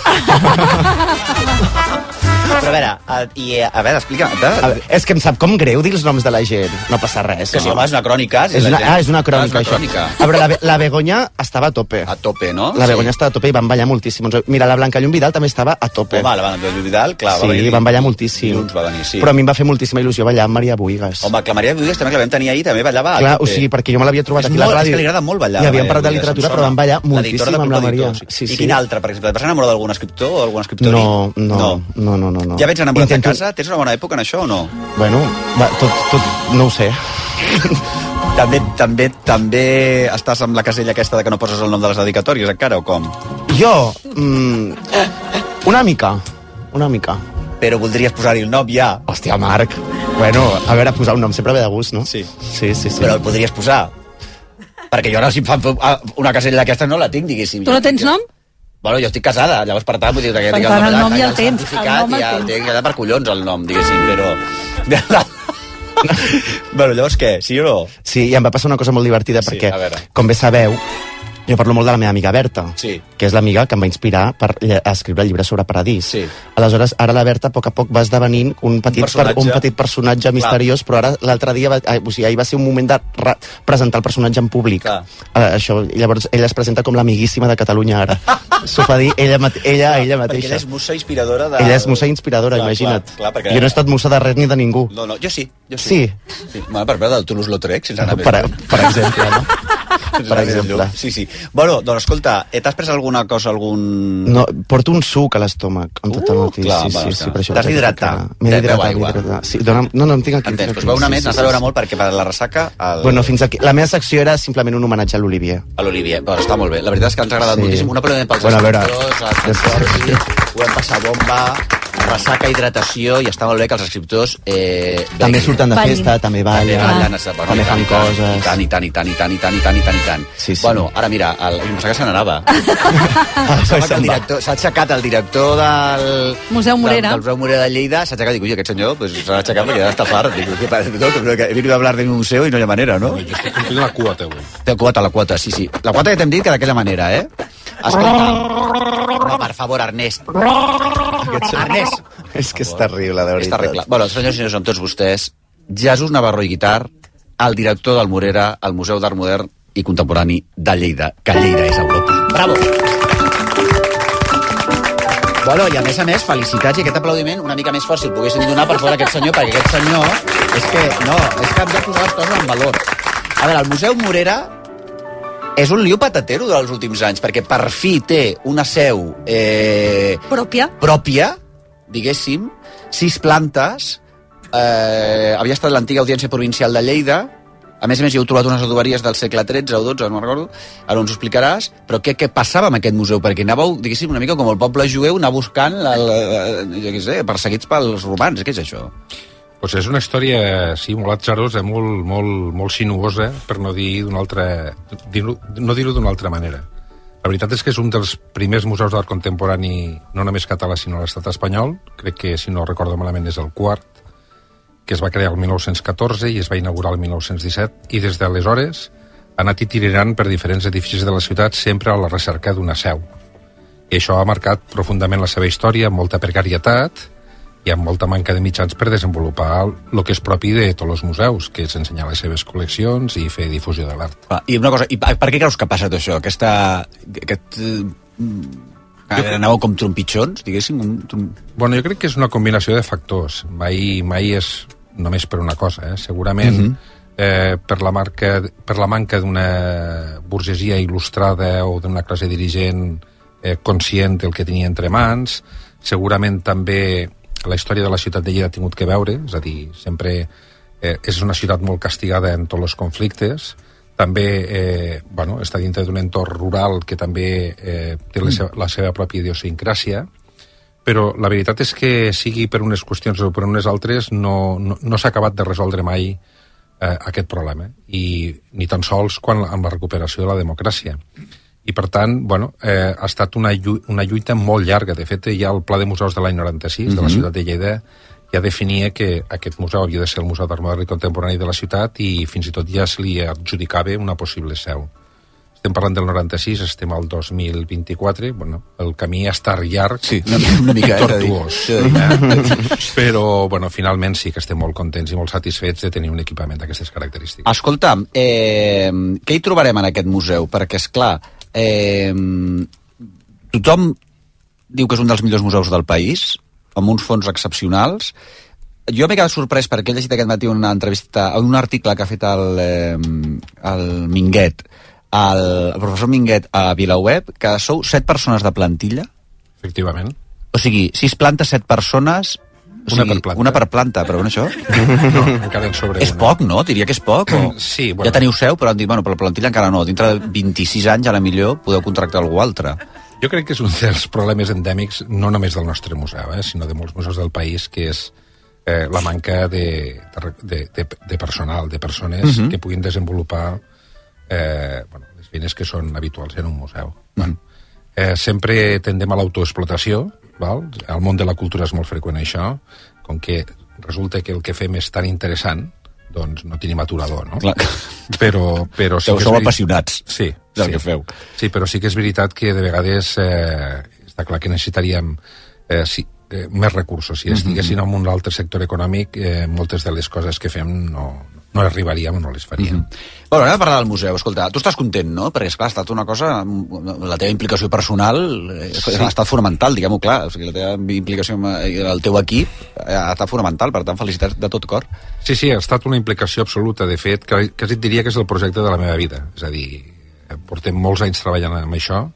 Però a veure, a, i, a veure, explica. A veure, a veure, és que em sap com greu dir els noms de la gent. No passa res. Que no? sí, home, és una crònica. Si és una, gent... ah, és una crònica, ah, és una crònica. Això. A veure, la, la Begoña estava a tope. A tope, no? La Begoña sí. estava a tope i van ballar moltíssim. Mira, la Blanca Llum Vidal també estava a tope. Home, la Blanca Llum Vidal, clar, sí, va venir. Sí, van ballar moltíssim. Va venir, sí. Però a mi em va fer moltíssima il·lusió ballar amb Maria Buigues. Home, que la Maria Buigues també, que la vam tenir ahir, també ballava a clar, tope. O sigui, perquè jo me l'havia trobat és aquí a la molt, ràdio. És que li agrada molt ballar. I havíem parlat de literatura, però van ballar moltíssim amb la Maria. Sí, sí. I quin altre, per exemple? Et vas enamorar d'algun escriptor o algun escriptor? No, no, no, no, no. Ja veig enamorat de casa? Tens una bona època en això o no? Bueno, va, tot, tot, no ho sé. també, també, també estàs amb la casella aquesta de que no poses el nom de les dedicatòries encara, o com? Jo? Mm, una mica, una mica. Però voldries posar-hi el nom ja? Hòstia, Marc. Bueno, a veure, posar un nom sempre ve de gust, no? Sí. Sí, sí, sí. Però el podries posar? Perquè jo ara si em fan una casella d'aquesta no la tinc, diguéssim. Tu no tens nom? Bueno, jo estic casada, llavors per tant, vull dir que per tant, el, el nom ja el tens. El nom ja el tinc, ja per collons el nom, diguéssim, però... bueno, llavors què? Sí o no? Sí, i em va passar una cosa molt divertida, sí, perquè, com bé sabeu, jo parlo molt de la meva amiga Berta, sí. que és l'amiga que em va inspirar per escriure el llibre sobre Paradís. Sí. Aleshores, ara la Berta, a poc a poc, va esdevenint un petit, un personatge, per, un petit personatge misteriós, clar. Però ara l'altre dia, va, o sigui, ahir va ser un moment de re, presentar el personatge en públic. Uh, això, i llavors ella es presenta com l'amiguíssima de Catalunya ara. S'ho fa dir ella, ella, clar, ella mateixa. Perquè ella és musa inspiradora de... Ella és musa inspiradora, clar, imagina't. Clar, clar, perquè... Jo no he estat musa de res ni de ningú. No, no, jo sí. Jo sí. sí. sí. Bueno, per veure del Toulouse-Lautrec, sense anar per, per exemple, no? per exemple. Sí, sí. Bueno, doncs escolta, t'has pres alguna cosa, algun... No, porto un suc a l'estómac, amb tot el matí. Uh, clar, sí, va, sí, sí, per això. T'has d'hidratar. M'he d'hidratar, sí, dona'm, no, no, em tinc aquí. Entens, doncs veu una més, n'has de veure molt, perquè per la ressaca... El... Bueno, fins aquí. La meva secció era simplement un homenatge a l'Olivier. A l'Olivier, però està molt bé. La veritat és que ens ha agradat sí. moltíssim. Un aplaudiment pels bueno, escriptors, als escriptors, ho hem passat bomba, ressaca, hidratació, i està molt bé que els escriptors... Eh, també surten de festa, també ballen, ballen també fan coses... I tant, i tant, i tant, i tant, i tant, i tant, i tant, i tant. Sí, sí. Bueno, ara mira, el, em sembla que se n'anava. S'ha aixecat el director del... Museu Morera. Del, del Museu Morera de Lleida, s'ha aixecat i dic, ui, aquest senyor pues, s'ha aixecat perquè ja està fart. Dic, què passa? No, he vingut a hablar de mi museu i no hi ha manera, no? Jo estic complint la quota, avui. La quota, la quota, sí, sí. La quota que t'hem dit que d'aquella manera, eh? Escolta. No, per favor, Ernest. Ernest. És que és terrible, de veritat. És terrible. Bueno, senyors i senyors, amb tots vostès, Jesús Navarro i Guitar, el director del Morera, al Museu d'Art Modern i Contemporani de Lleida, que Lleida és Europa. Bravo! Bueno, i a més a més, felicitats, i aquest aplaudiment una mica més fort si el poguéssim donar per fora aquest senyor, perquè aquest senyor és que, no, és que hem de posar les coses en valor. A veure, el Museu Morera és un liu patatero dels últims anys, perquè per fi té una seu eh, pròpia, pròpia, diguéssim, sis plantes, eh, havia estat l'antiga Audiència Provincial de Lleida, a més a més hi heu trobat unes adoberies del segle tretze o dotze, no me'n recordo, ara ens ho explicaràs, però què, què passava amb aquest museu? Perquè anàveu, diguéssim, una mica com el poble jueu, anar buscant, el, el, jo què sé, perseguits pels romans, què és això? Pues és una història, sí, molt atzarosa, molt, molt, molt sinuosa, per no dir d'una altra, dir-ho, no dir-ho d'una altra manera. La veritat és que és un dels primers museus d'art contemporani, no només català, sinó a l'estat espanyol. Crec que, si no recordo malament, és el quart, que es va crear el mil nou-cents catorze i es va inaugurar el mil nou-cents disset, i des d'aleshores ha anat itinerant per diferents edificis de la ciutat, sempre a la recerca d'una seu. I això ha marcat profundament la seva història, amb molta precarietat, hi ha molta manca de mitjans per desenvolupar el que és propi de tots els museus, que és ensenyar les seves col·leccions i fer difusió de l'art. Ah, I una cosa, i per què creus que passa tot això? Aquesta... Aquest, eh, anàveu com trompitxons, diguéssim? Un trom... Bueno, jo crec que és una combinació de factors. Mai, mai és només per una cosa, eh? Segurament uh-huh. eh, per, la marca, per la manca d'una burgesia il·lustrada o d'una classe dirigent eh, conscient del que tenia entre mans, segurament també la història de la ciutat de Lleida ha tingut que veure, és a dir, sempre eh, és una ciutat molt castigada en tots els conflictes, també eh, bueno, està dintre d'un entorn rural que també eh, té la seva, la seva pròpia idiosincràsia, però la veritat és que sigui per unes qüestions o per unes altres no, no, no s'ha acabat de resoldre mai eh, aquest problema, i ni tan sols quan, amb la recuperació de la democràcia. I, per tant, bueno, eh, ha estat una, llu una lluita molt llarga. De fet, ja el Pla de Museus de l'any noranta-sis, mm-hmm. de la ciutat de Lleida, ja definia que aquest museu havia de ser el Museu d'Art Modern i Contemporani de la ciutat i fins i tot ja se li adjudicava una possible seu. Estem parlant del noranta-sis, estem al dos mil vint-i-quatre, bueno, el camí està llarg sí, una, una mica, i tortuós. Eh, eh? Però, bueno, finalment sí que estem molt contents i molt satisfets de tenir un equipament d'aquestes característiques. Escolta, eh, què hi trobarem en aquest museu? Perquè, és clar, eh, tothom diu que és un dels millors museus del país, amb uns fons excepcionals. Jo m'he quedat sorprès perquè he llegit aquest matí una entrevista, un article que ha fet el, eh, el Minguet, el, el professor Minguet a VilaWeb, que sou set persones de plantilla. Efectivament. O sigui, sis plantes, set persones... O una sigui, per planta. Una per planta, però bueno, això... No, encara en sobre És una. poc, no? Diria que és poc? O... Sí, bueno. Ja teniu seu, però han dit, bueno, per la plantilla encara no. Dintre de vint-i-sis anys, a la millor, podeu contractar algú altre. Jo crec que és un dels problemes endèmics, no només del nostre museu, eh, sinó de molts museus del país, que és eh, la manca de, de, de, de personal, de persones uh-huh. que puguin desenvolupar eh, bueno, les feines que són habituals en un museu. Uh-huh. Bueno, eh, sempre tendem a l'autoexplotació, val? Al món de la cultura és molt freqüent això, com que resulta que el que fem és tan interessant, doncs no tenim aturador, no? Clar. Però, però sí Sou, que sou veri... apassionats sí, del sí. que feu. Sí, però sí que és veritat que de vegades eh, està clar que necessitaríem eh, sí, eh, més recursos. Si estiguessin mm-hmm. en un altre sector econòmic, eh, moltes de les coses que fem no, no arribaríem o no les faríem. Mm-hmm. Bueno, anem a parlar del museu. Escolta, tu estàs content, no? Perquè, esclar, ha estat una cosa... La teva implicació personal sí. ha estat fonamental, diguem-ho clar. O sigui, la teva implicació amb el teu equip ha estat fonamental. Per tant, felicitats de tot cor. Sí, sí, ha estat una implicació absoluta. De fet, quasi et diria que és el projecte de la meva vida. És a dir, portem molts anys treballant amb això.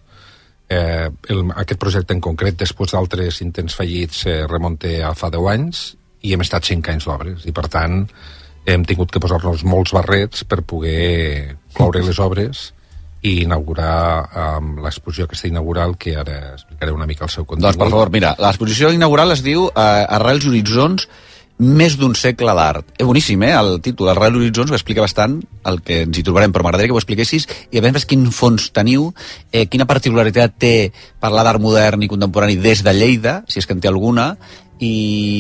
Eh, el, aquest projecte en concret, després d'altres intents fallits, eh, remunta a fa deu anys i hem estat cinc anys d'obres. I, per tant, hem tingut que posar-nos molts barrets per poder cloure les obres i inaugurar amb l'exposició aquesta inaugural, que ara explicaré una mica el seu contingut. Doncs, per favor, mira, l'exposició inaugural es diu eh, Arrels i horitzons, més d'un segle a l'art. És boníssim, eh, el títol, Arrels i horitzons, ho explica bastant el que ens hi trobarem, però m'agradaria que ho expliquessis, i a més quin fons teniu, eh, quina particularitat té parlar d'art modern i contemporani des de Lleida, si és que en té alguna, i,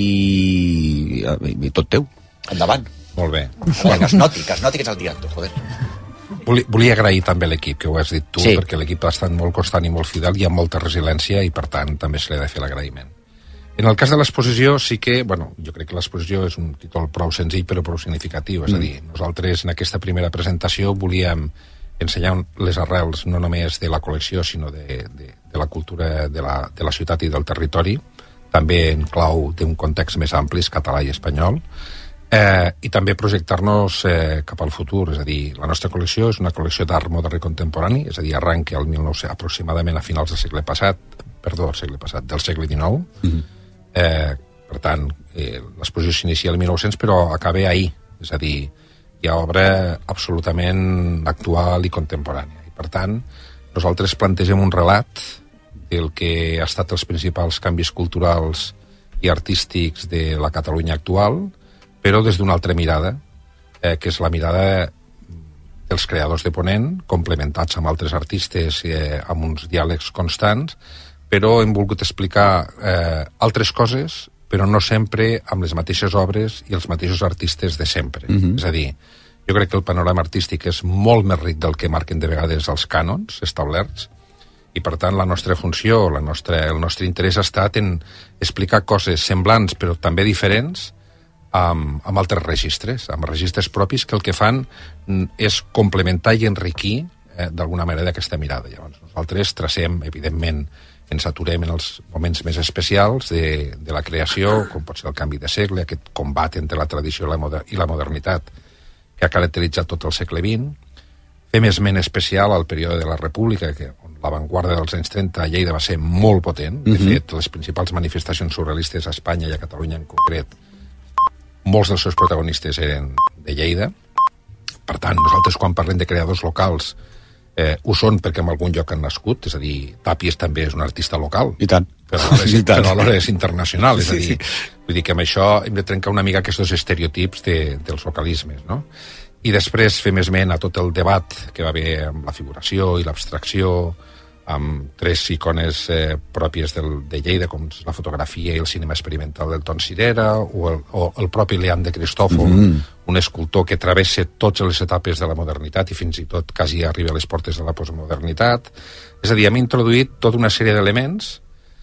i, i tot teu. Endavant. Molt bé. Bueno, que es noti, que es noti que ets el director, joder. Volia, volia agrair també l'equip, que ho has dit tu, sí. perquè l'equip ha estat molt constant i molt fidel, hi ha molta resiliència i, per tant, també se li ha de fer l'agraïment. En el cas de l'exposició, sí que, bueno, jo crec que l'exposició és un títol prou senzill però prou significatiu, és mm. a dir, nosaltres en aquesta primera presentació volíem ensenyar les arrels no només de la col·lecció, sinó de, de, de la cultura de la, de la ciutat i del territori, també en clau d'un context més ampli, català i espanyol, Eh, i també projectar-nos eh, cap al futur, és a dir, la nostra col·lecció és una col·lecció d'art modern i contemporani, és a dir, arranca el mil nou-cents aproximadament a finals del segle passat, perdó, el segle passat, del segle dinou. Mm-hmm. eh, per tant, eh, l'exposició s'inicia el mil nou-cents però acaba ahir, és a dir, hi ha obra absolutament actual i contemporània, i per tant nosaltres plantegem un relat del que ha estat els principals canvis culturals i artístics de la Catalunya actual, però des d'una altra mirada, eh, que és la mirada dels creadors de Ponent, complementats amb altres artistes, eh, amb uns diàlegs constants, però hem volgut explicar eh, altres coses, però no sempre amb les mateixes obres i els mateixos artistes de sempre. Mm-hmm. És a dir, jo crec que el panorama artístic és molt més ric del que marquen de vegades els cànons establerts, I, per tant, la nostra funció, la nostra, el nostre interès ha estat en explicar coses semblants però també diferents amb, amb altres registres, amb registres propis que el que fan és complementar i enriquir eh, d'alguna manera d'aquesta mirada. Llavors, nosaltres tracem, evidentment, ens aturem en els moments més especials de, de la creació, com pot ser el canvi de segle, aquest combat entre la tradició i la, moder i la modernitat que ha caracteritzat tot el segle vint. Fem esment especial al període de la República, que on l'avantguarda dels anys trenta a Lleida va ser molt potent. De Mhm. fet, les principals manifestacions surrealistes a Espanya i a Catalunya en concret, molts dels seus protagonistes eren de Lleida. Per tant, nosaltres quan parlem de creadors locals eh, ho són perquè en algun lloc han nascut, és a dir, Tàpies també és un artista local. I tant. Però alhora és, I tant. però alhora és internacional, és a Sí, dir, sí. vull dir que amb això hem de trencar una mica aquests estereotips de, dels localismes, no? I després fem esment a tot el debat que va haver amb la figuració i l'abstracció, amb tres icones eh, pròpies del, de Lleida, com la fotografia i el cinema experimental del Ton Cirera, o el, o el propi Leand de Cristòfol, Mhm. un escultor que travessa totes les etapes de la modernitat i fins i tot quasi arriba a les portes de la postmodernitat. És a dir, hem introduït tota una sèrie d'elements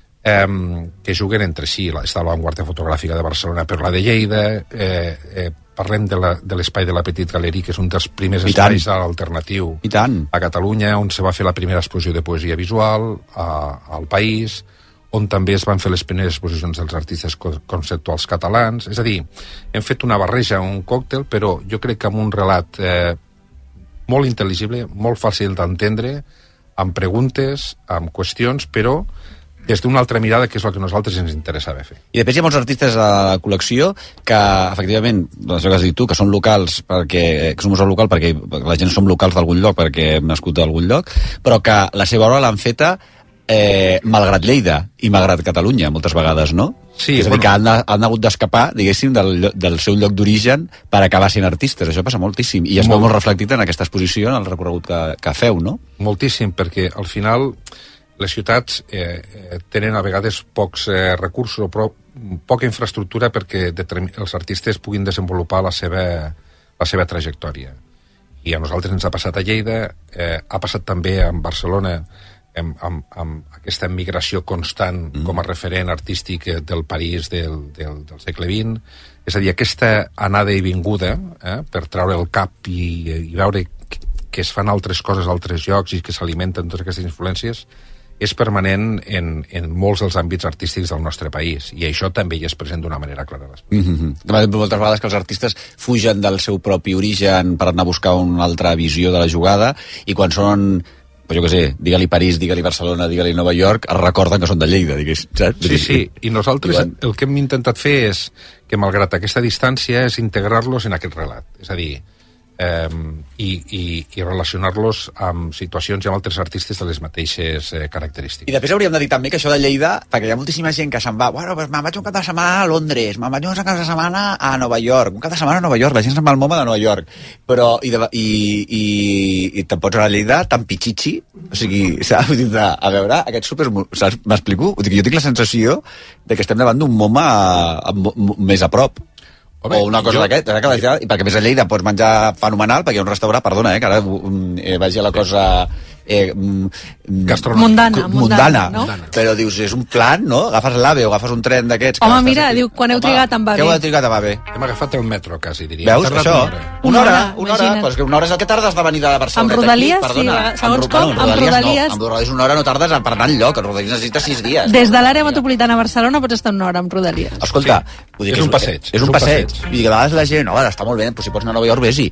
eh, que juguen entre si. Està l'avantguarda fotogràfica de Barcelona, però la de Lleida, eh, eh, parlem de la- de l'espai de la Petit Galerie, que és un dels primers I tant. espais alternatiu I tant. a Catalunya, on se va fer la primera exposició de poesia visual a, al país, on també es van fer les primeres exposicions dels artistes co- conceptuals catalans. És a dir, hem fet una barreja, un còctel, però jo crec que amb un relat eh, molt intel·ligible, molt fàcil d'entendre, amb preguntes, amb qüestions, però des d'una altra mirada, que és el que a nosaltres ens interessava fer. I després hi ha molts artistes a la col·lecció que, efectivament, doncs el que has dit tu, que són locals, perquè, que és un museu local perquè la gent som locals d'algun lloc, perquè hem nascut d'algun lloc, però que la seva obra l'han feta eh, malgrat Lleida i malgrat Catalunya, moltes vegades, no? Sí, és a dir, bueno. que han, han hagut d'escapar, diguéssim, del, llo- del seu lloc d'origen per acabar sent artistes. Això passa moltíssim. I es veu Molt. molt reflectit en aquesta exposició, en el recorregut que, que feu, no? Moltíssim, perquè al final les ciutats eh, eh, tenen a vegades pocs eh, recursos o pro, poca infraestructura perquè determin, els artistes puguin desenvolupar la seva, la seva trajectòria. I a nosaltres ens ha passat a Lleida, eh, ha passat també a Barcelona, amb, amb, amb aquesta migració constant mm. com a referent artístic eh, del París del, del, del segle vint. És a dir, aquesta anada i vinguda eh, per treure el cap i, i veure que, que es fan altres coses a altres llocs i que s'alimenten totes aquestes influències és permanent en, en molts dels àmbits artístics del nostre país, i això també hi és present d'una manera clara. Mm -hmm. Moltes vegades que els artistes fugen del seu propi origen per anar a buscar una altra visió de la jugada, i quan són, pues jo què sé, digue-li París, digue-li Barcelona, digue-li Nova York, es recorden que són de Lleida, digués, saps? Sí, sí, i nosaltres Igual. el que hem intentat fer és que, malgrat aquesta distància, és integrar-los en aquest relat. És a dir, eh, i, i, i relacionar-los amb situacions i amb altres artistes de les mateixes eh, característiques. I després hauríem de dir també que això de Lleida, perquè hi ha moltíssima gent que se'n va, bueno, pues me'n vaig un cap de setmana a Londres, me'n vaig un cap de setmana a Nova York, un cap de setmana a Nova York, la gent se'n va al MoMA de Nova York, però, i, de, i, i, i te'n pots anar a Lleida tan pitxitxi, o sigui, saps? Vull dir, de- a veure, aquest super... saps? M'explico? Vull dir que jo tinc la sensació de que estem davant d'un MoMA a, a, a, més a prop. Home, o una cosa jo- d'aquest, que la gent- i perquè a més a Lleida pots menjar fenomenal, perquè hi ha un restaurant, perdona, eh, que ara eh, vagi a la cosa eh, Mundana, mundana, no? però dius, és un plan, no? Agafes l'AVE o agafes un tren d'aquests. que Home, estàs mira, aquí. diu, quan heu trigat amb Què heu AVE? trigat amb AVE? Hem agafat el metro, quasi, diria. Veus, Hem tardat això? una hora. Una hora, Una hora, una hora, imagina't. però és que una hora és el que tardes de venir de Barcelona. Amb Rodalies, aquí, perdona. sí, segons Amb Ro- com, no, amb Rodalies Rodalies- No, amb Rodalies una hora no tardes per anar enlloc, amb Rodalies necessites sis dies. Des de l'àrea metropolitana a Barcelona pots estar una hora amb Rodalies. Escolta, vull dir És que un passeig, És un passeig. Vull dir que a vegades la gent, no, està molt bé, doncs si pots anar a Nova York, vés-hi.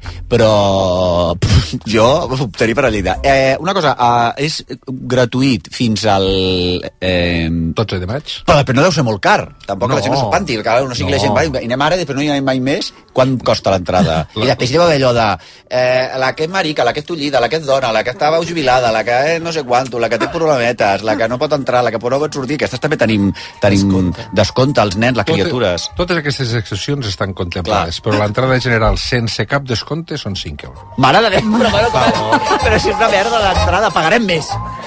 Però pff, jo optaria per a Lleida. Eh, una cosa, eh, és gratuït fins al... Eh, dotze de maig. Però després no deu ser molt car. Tampoc No. la gent no s'espanti. Que no sigui No. la gent, va, i anem ara, després no hi anem mai més. Quant costa l'entrada? I després hi deu haver allò de eh, la que és marica, la que és tullida, la que és dona, la que estava jubilada, la que és no sé quanto, la que té problemetes, la que no pot entrar, la que no pot sortir. Aquestes també tenim, tenim descompte. descompte als nens, les criatures. Totes aquestes excepcions estan contemplades, però l'entrada general sense cap descompte són cinc euros. Mare de Déu, però, bueno, però, però si és una merda l'entrada. entrada, pagarem més.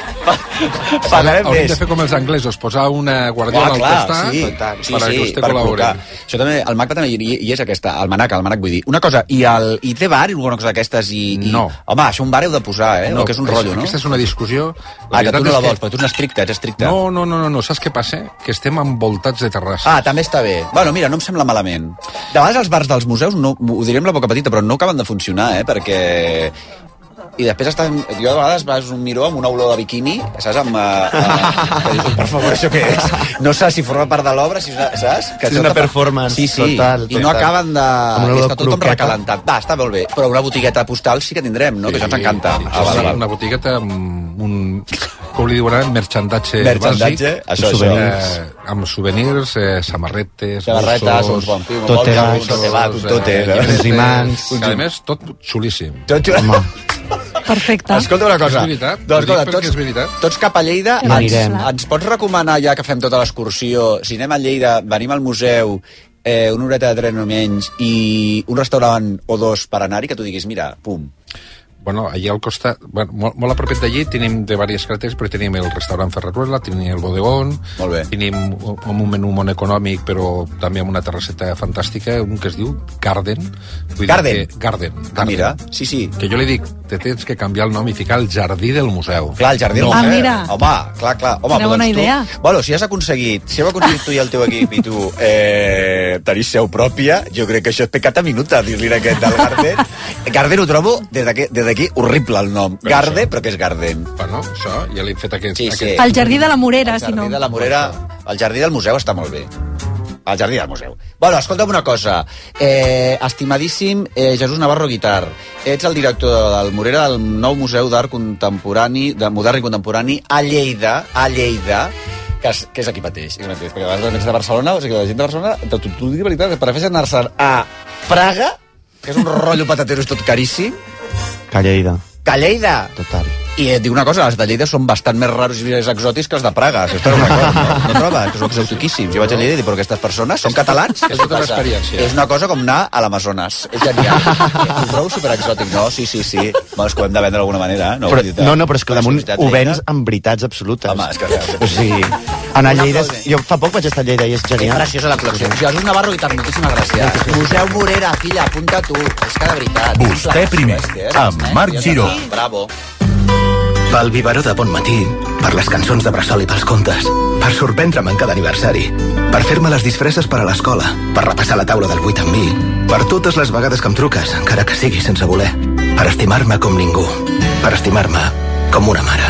Pagarem Hauríem més. de fer com els anglesos, posar una guardiola Ah, al clar, costat sí, per sí, a que sí, vostè per col·labori. col·locar. Això també, el MACBA també hi, hi és aquesta, el manac, el manac vull dir. Una cosa, i, el, i té bar i alguna cosa d'aquestes? I, i... No. Home, això un bar heu de posar, eh? No, que és un rotllo, no? Aquesta és una discussió. Ah, que tu no la vols, que... però tu ets estricte, ets estricte. No, no, no, no, no, saps què passa? Que estem envoltats de terrasses. Ah, també està bé. Bueno, mira, no em sembla malament. De vegades els bars dels museus, no, ho diré amb la boca petita, però no acaben de funcionar, eh? Perquè... I després estan... Jo de vegades vas un miró amb una olor de biquini, saps? Amb... Uh, uh, que dius, per favor, això què és? No sé si forma part de l'obra, si, saps? Que és una performance, sí, sí. total, I no total. acaben de... Amb una I olor està tot com croqueta. recalentat. Va, està molt bé. Però una botigueta postal sí que tindrem, no? Sí, que això ens encanta. Sí, ah, vale, sí, vale. una botigueta amb un... Com li diuen ara? Merchandatge, Merchandatge, bàsic. això, souvenirs. Eh, amb souvenirs, eh, samarretes, Samarretes, uns bon piu, un bon piu, tote va, un tote, llibretes, uns imants. que, a més, tot xulíssim. Tot xulíssim. Perfecte. Escolta una cosa. És veritat, Doncs, ho dic escolta, perquè tots, és veritat. tots cap a Lleida, Que ens, anirem. ens pots recomanar, ja que fem tota l'excursió, si anem a Lleida, venim al museu, eh, una horeta de tren o menys, i un restaurant o dos per anar-hi, que tu diguis, mira, pum. Bueno, allà al costat, bueno, molt, molt a propet d'allí tenim de diverses carreteres, però tenim el restaurant Ferreruela, tenim el bodegón, molt bé. Tenim un, un menú molt econòmic, però també amb una terrasseta fantàstica, un que es diu Garden. Vull Garden? Dir que, Garden. Ah, Garden. mira, sí, sí. Que jo li dic, te tens que canviar el nom i ficar el jardí del museu. Clar, el jardí del no, museu. Ah, mira. Home, clar, clar. Home, Quina bona doncs tu, idea. Bueno, si has aconseguit, si heu aconseguit tu i el teu equip i tu eh, tenir seu pròpia, jo crec que això és pecata minuta, dir-li aquest del Garden. Garden ho trobo des d'aquí, des d'aquí horrible el nom. Però Garde, això- però què és Garden? Bueno, això, ja l'he fet aquest... Sí, sí. aquest... El jardí de la Morera, El si no. jardí de la Morera, el jardí del museu està molt bé. El jardí del museu. Bueno, escolta'm una cosa. Eh, estimadíssim eh, Jesús Navarro Guitar, ets el director del Morera del nou Museu d'Art Contemporani, de Modern i Contemporani, a Lleida, a Lleida, que és, que és aquí mateix. És aquí mateix, perquè a vegades ets de Barcelona, o sigui que la gent de Barcelona, tu, tu, tu dic la veritat, que prefereix anar-se'n a Praga, que és un rotllo patatero, és tot caríssim, Que Lleida, que a Lleida. total. I et dic una cosa, els de Lleida són bastant més raros i més exòtics que els de Praga. Això és una cosa, no, no trobes? Que són exotiquíssims. Jo vaig a Lleida i dic, però aquestes persones són catalans? És tota l'experiència. És una cosa com anar a l'Amazones. És genial. Ho trobo superexòtic, no? Sí, sí, sí. Bueno, és que ho hem de vendre d'alguna manera, eh? No, Però, vull dir, no, no, però és que damunt exclusivitat ho Lleida. vens amb veritats absolutes. Home, és que... O sigui, anar a Lleida... és- Jo fa poc vaig estar a Lleida i és És genial. preciosa la col·lecció. Jesús Navarro i tant, moltíssimes gràcies. Museu Morera, filla, apunta tu. És que de veritat. Vostè primer, És que és, amb eh? Marc Ja Giró. està. Bravo. Pel biberó de bon matí, per les cançons de bressol i pels contes, per sorprendre'm en cada aniversari, per fer-me les disfresses per a l'escola, per repassar la taula del vuit amb mi, per totes les vegades que em truques, encara que sigui sense voler, per estimar-me com ningú, per estimar-me com una mare.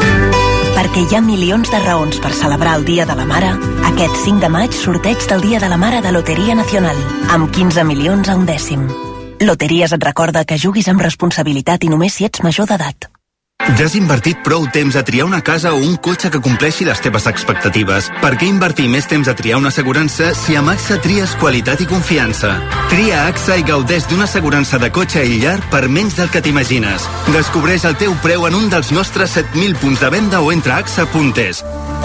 Perquè hi ha milions de raons per celebrar el Dia de la Mare, aquest cinc de maig sorteig del Dia de la Mare de Loteria Nacional, amb quinze milions a un dècim. Loteries et recorda que juguis amb responsabilitat i només si ets major d'edat. Ja has invertit prou temps a triar una casa o un cotxe que compleixi les teves expectatives. Per què invertir més temps a triar una assegurança si amb A X A tries qualitat i confiança? Tria A X A i gaudeix d'una assegurança de cotxe i llar per menys del que t'imagines. Descobreix el teu preu en un dels nostres set mil punts de venda o entra a axa punt es.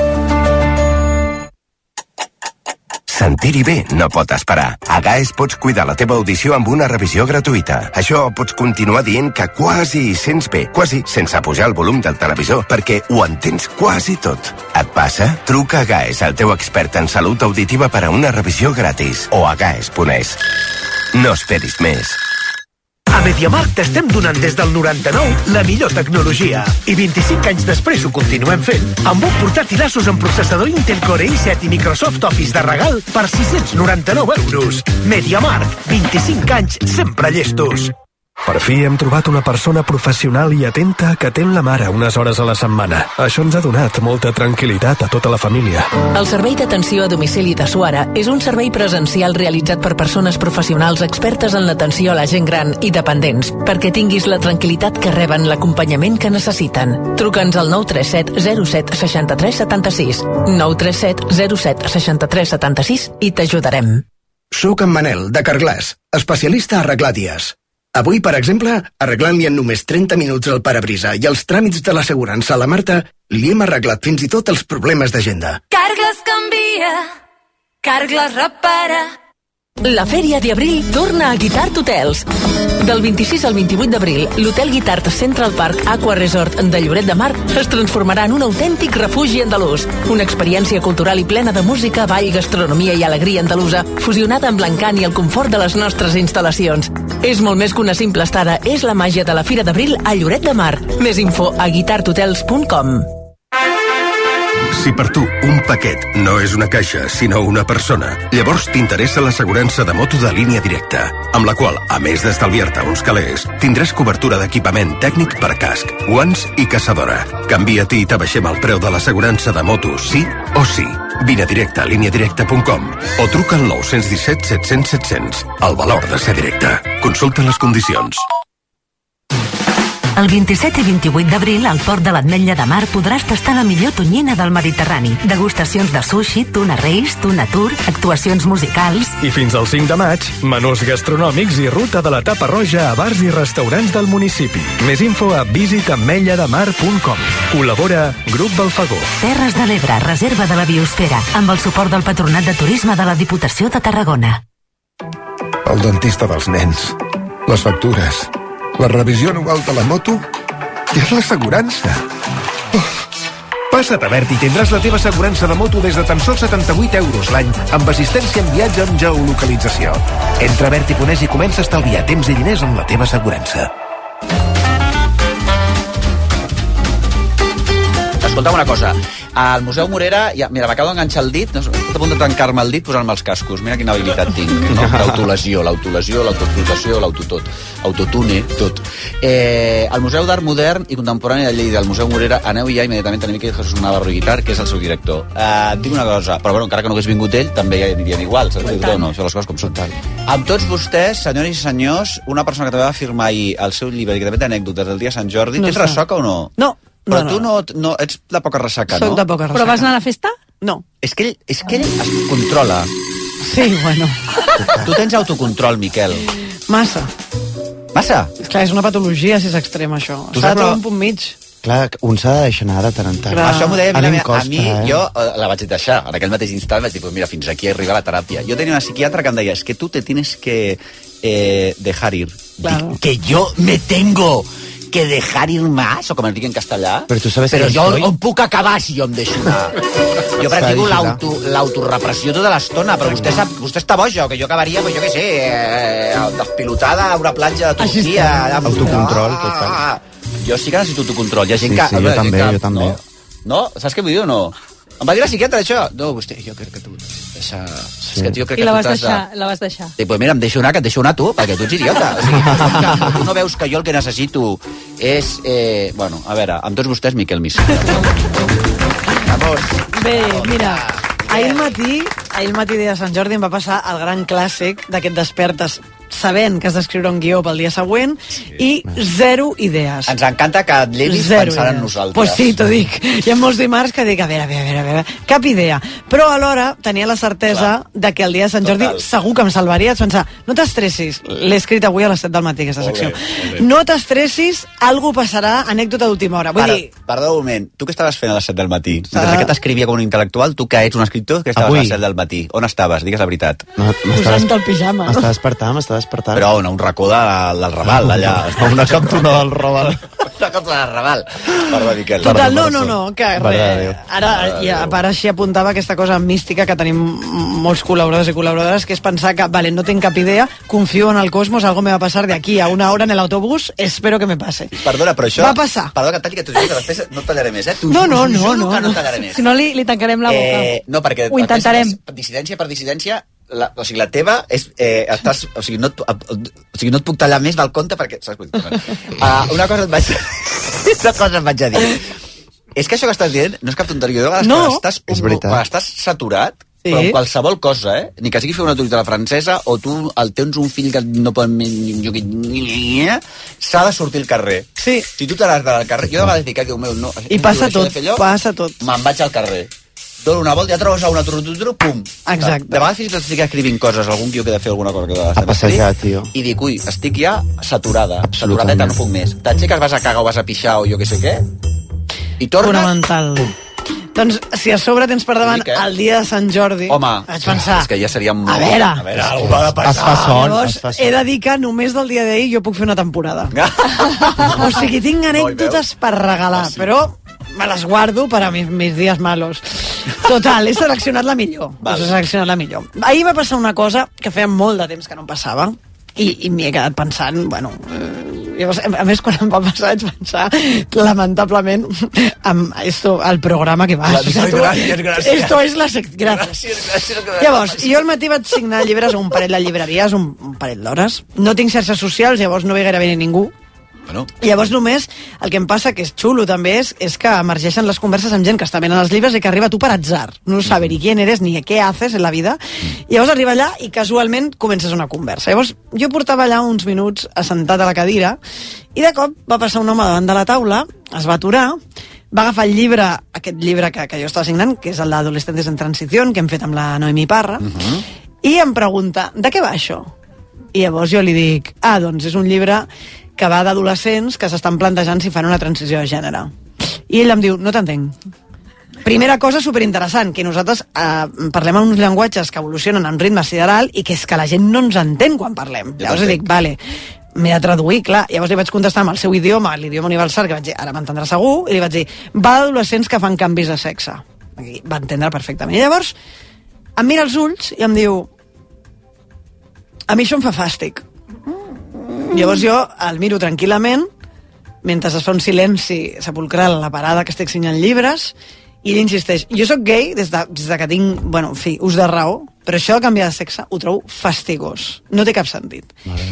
Sentir-hi bé no pot esperar. A Gaes pots cuidar la teva audició amb una revisió gratuïta. Això pots continuar dient que quasi hi sents bé, quasi sense pujar el volum del televisor, perquè ho entens quasi tot. Et passa? Truca a Gaes, el teu expert en salut auditiva, per a una revisió gratis. O a gaes punt es. No esperis més. A MediaMarkt t'estem donant des del noranta-nou la millor tecnologia. I vint-i-cinc anys després ho continuem fent. Amb un portàtil Asus amb processador Intel Core i set i Microsoft Office de regal per sis-cents noranta-nou euros. MediaMarkt, vint-i-cinc anys sempre llestos. Per fi hem trobat una persona professional i atenta que atén la mare unes hores a la setmana. Això ens ha donat molta tranquil·litat a tota la família. El Servei d'Atenció a Domicili de Suara és un servei presencial realitzat per persones professionals expertes en l'atenció a la gent gran i dependents, perquè tinguis la tranquil·litat que reben l'acompanyament que necessiten. Truca'ns al nou tres set zero set sis tres set sis, nou tres set zero set sis tres set sis i t'ajudarem. Soc en Manel, de Carglass, especialista a arreglar dies. Avui, per exemple, arreglant-li en només trenta minuts el parabrisa i els tràmits de l'assegurança a la Marta, li hem arreglat fins i tot els problemes d'agenda. Carglass canvia, Carglass repara. La Fèria d'Abril torna a Guitart Hotels. Del vint-i-sis al vint-i-vuit d'abril, l'Hotel Guitart Central Park Aqua Resort de Lloret de Mar es transformarà en un autèntic refugi andalús. Una experiència cultural i plena de música, ball, gastronomia i alegria andalusa, fusionada amb l'encant i el confort de les nostres instal·lacions. És molt més que una simple estada, és la màgia de la Fira d'Abril a Lloret de Mar. Més info a guitart hotels punt com. Si per tu un paquet no és una caixa, sinó una persona, llavors t'interessa l'assegurança de moto de Línia Directa, amb la qual, a més d'estalviar-te uns calés, tindràs cobertura d'equipament tècnic per casc, guants i caçadora. Canvia-t'hi i t'abaixem el preu de l'assegurança de moto, sí o sí. Vine directe a línia directa punt com o truca al nou un set set cents set cents. El valor de ser directe. Consulta les condicions. El vint-i-set i vint-i-vuit d'abril, al Port de l'Ametlla de Mar podràs tastar la millor tonyina del Mediterrani. Degustacions de sushi, tuna reis, tuna tour, actuacions musicals... I fins al cinc de maig, menús gastronòmics i ruta de la tapa roja a bars i restaurants del municipi. Més info a visit ametlla de mar punt com. Col·labora Grup Balfagó. Terres de l'Ebre, reserva de la biosfera, amb el suport del Patronat de Turisme de la Diputació de Tarragona. El dentista dels nens, les factures, la revisió anual de la moto i és l'assegurança. Oh. Passa't a Berti i tindràs la teva assegurança de moto des de tan sols setanta-vuit euros l'any, amb assistència en viatge amb geolocalització. Entra a Berti punt es i comença a estalviar temps i diners amb la teva assegurança. Escolta'm una cosa, al Museu Morera, ja, mira, m'acabo d'enganxar el dit, no, estic a punt de tancar-me el dit posant-me els cascos, mira quina habilitat tinc, no? L'autolesió, l'autolesió, l'autoexplotació, l'autotot, autotune, tot. Eh, al Museu d'Art Modern i Contemporani de Lleida, al Museu Morera, aneu ja immediatament, tenim aquí Jesús Navarro Guitar, que és el seu director. Eh, et dic una cosa, però bueno, encara que no hagués vingut ell, també ja anirien igual, saps? No, això les coses com són. Amb tots vostès, senyores i senyors, una persona que també va firmar ahir el seu llibre i que també té anècdotes del dia de Sant Jordi, No tens sé. ressaca o no? No. Però no, tu no, no ets de poca ressaca, no? Soc de poca ressaca. Però vas anar a la festa? No. És que ell, és que ell es controla. Sí, bueno. Tu tens autocontrol, Miquel. Massa. Massa? És clar, és una patologia si és extrem, això. Tu S'ha de saps trobar la- un punt mig. Clar, un s'ha de deixar anar de tant en tant. Clar. Això m'ho deia, a mira, mi em a costa, mi, eh? jo eh, la vaig deixar. En aquell mateix instant vaig dir, pues mira, fins aquí arriba la teràpia. Jo tenia una psiquiatra que em deia, es que tu te tienes que eh, dejar ir. Claro. Dic, que yo me tengo que dejar ir más, o com es dic en castellà. Però tu sabes Però que jo soy- on puc acabar si jo em deixo anar? Jo practico S'ha de l'auto- l'autorepressió tota l'estona, però vostè, sap, vostè està boja, o que jo acabaria, pues, jo què sé, eh, despilotada a una platja de Turquia. allà amb- Autocontrol, Ah, total. Jo sí que necessito autocontrol. Hi ha gent Sí, que... sí, a jo veure, també, gent que- jo també. No? No? Saps què vull dir o no? Em va dir la psiquiatra, això? No, vostè, jo crec que tu... Deixa... Sí. És que jo crec I que la tu vas t'has de... deixar, la vas deixar. Sí, pues mira, em deixo anar, que et deixo anar tu, perquè tu ets idiota. O sigui, que tu no veus que jo el que necessito és... Eh, bueno, a veure, amb tots vostès, Miquel Missa. Vamos. Bé, mira, ahir al matí, ahir al matí dia de Sant Jordi em va passar el gran clàssic d'aquest despertes sabent que has d'escriure un guió pel dia següent i zero idees. Ens encanta que et llevis Zero pensant en idees. nosaltres. Pues sí, t'ho dic. Hi ha molts dimarts que dic, a veure, a veure, a veure, a veure, cap idea. Però alhora tenia la certesa Clar. de que el dia de Sant Jordi Total. segur que em salvaria. Vaig pensar, no t'estressis, l'he escrit avui a les set del matí, aquesta Molt bé, secció. molt bé. No t'estressis, algú passarà, anècdota d'última hora. Vull Perdó, dir, perdó un moment, tu què estaves fent a les set del matí? Mentre Ah. aquest escrivia com un intel·lectual, tu que ets un escriptor, que estaves Avui. a les set del matí? On estaves? Digues la veritat. No, posant el pijama. M'està despertant, m'està despertant. Però on? A un racó de, del Raval, allà. A una cantonada del Raval. Una cantonada del Raval. Perdó, Miquel. Total, no, no, no, que Mare de Déu. res. Ara, i a part així apuntava aquesta cosa mística que tenim molts col·laboradors i col·laboradores, que és pensar que, vale, no tinc cap idea, confio en el cosmos, algo me va a pasar de aquí a una hora en el autobús, espero que me pase. Perdona, però això... Va passar. Perdona que et talli, que t'ho juro, que després no et tallaré més, eh? T'ho No, juro, no, t'ho no, juro no, que no no. et tallaré més. Si no, li, li tancarem la boca. Eh, no, perquè... Ho intentarem. a més, dissidència per dissidència, la, o sigui, la teva és... Eh, estàs, o, sigui, no et, o sigui, no et puc tallar més del compte perquè... Saps? Uh, una cosa et vaig... una cosa et vaig a dir. És que això que estàs dient no és cap tonteria. De vegades, No. quan estàs, És veritat. quan estàs saturat, Sí. però amb qualsevol cosa, eh? Ni que sigui fer una tuita a la francesa o tu el tens un fill que no pot... S'ha de sortir al carrer. Sí. Si tu te l'has d'anar al carrer... Jo de vegades dic, Déu meu, no... I passa això de tot, fer allò, passa tot. me'n vaig al carrer. Dono una volta, ja trobes a una turututuru, pum. Exacte. De vegades fins i tot estic escrivint coses, algun guió que he de fer alguna cosa que he de A passejar, tio. I dic, ui, estic ja saturada, saturadeta, no puc més. T'aixeques, vas a cagar o vas a pixar o jo què sé què, i tornes... Fonamental. Doncs si a sobre tens per davant el dia de Sant Jordi, home, vaig pensar... és que ja seria molt... A veure, a veure algú ha de passar. Es fa son, Llavors, es fa son. he de dir que només del dia d'ahir jo puc fer una temporada. O sigui, tinc anècdotes per regalar, però me les guardo per a mis, mis dies malos. Total, he seleccionat la millor. He seleccionat la millor. Ahir va passar una cosa que feia molt de temps que no em passava, i, i m'hi he quedat pensant, bueno... Eh, llavors, a més, quan em va passar, vaig pensar, lamentablement, amb esto, el programa que vas. La, gràcies, gràcies. Esto es la sec... Gràcies. Gràcies, gràcies, gràcies. Llavors, jo al matí vaig signar llibres a un parell de llibreries, un, un parell d'hores. No tinc xarxes socials, llavors no ve gairebé ningú. Bueno. Llavors només el que em passa, que és xulo també, és, és que emergeixen les converses amb gent que està venent els llibres i que arriba tu per atzar. No saber ni quién eres ni què haces en la vida. I llavors arriba allà i casualment comences una conversa. Llavors jo portava allà uns minuts assentat a la cadira i de cop va passar un home davant de la taula, es va aturar, va agafar el llibre, aquest llibre que, que jo estava signant, que és el d'Adolescentes en Transició, que hem fet amb la Noemi Parra, uh -huh. i em pregunta, de què va això? I llavors jo li dic, ah, doncs és un llibre que va d'adolescents que s'estan plantejant si fan una transició de gènere. I ell em diu, no t'entenc. Primera cosa superinteressant, que nosaltres eh, parlem en uns llenguatges que evolucionen en ritme sideral i que és que la gent no ens entén quan parlem. Llavors li dic, vale, m'he de traduir, clar. Llavors li vaig contestar amb el seu idioma, l'idioma universal, que vaig dir, ara m'entendrà segur, i li vaig dir, va d'adolescents que fan canvis de sexe. I va entendre perfectament. I llavors em mira els ulls i em diu, a mi això em fa fàstic. Llavors jo el miro tranquil·lament mentre es fa un silenci sepulcral a la parada que estic signant llibres i ell insisteix, jo sóc gay des de, des de que tinc, bueno, en fi, ús de raó, però això de canviar de sexe ho trobo fastigós, no té cap sentit.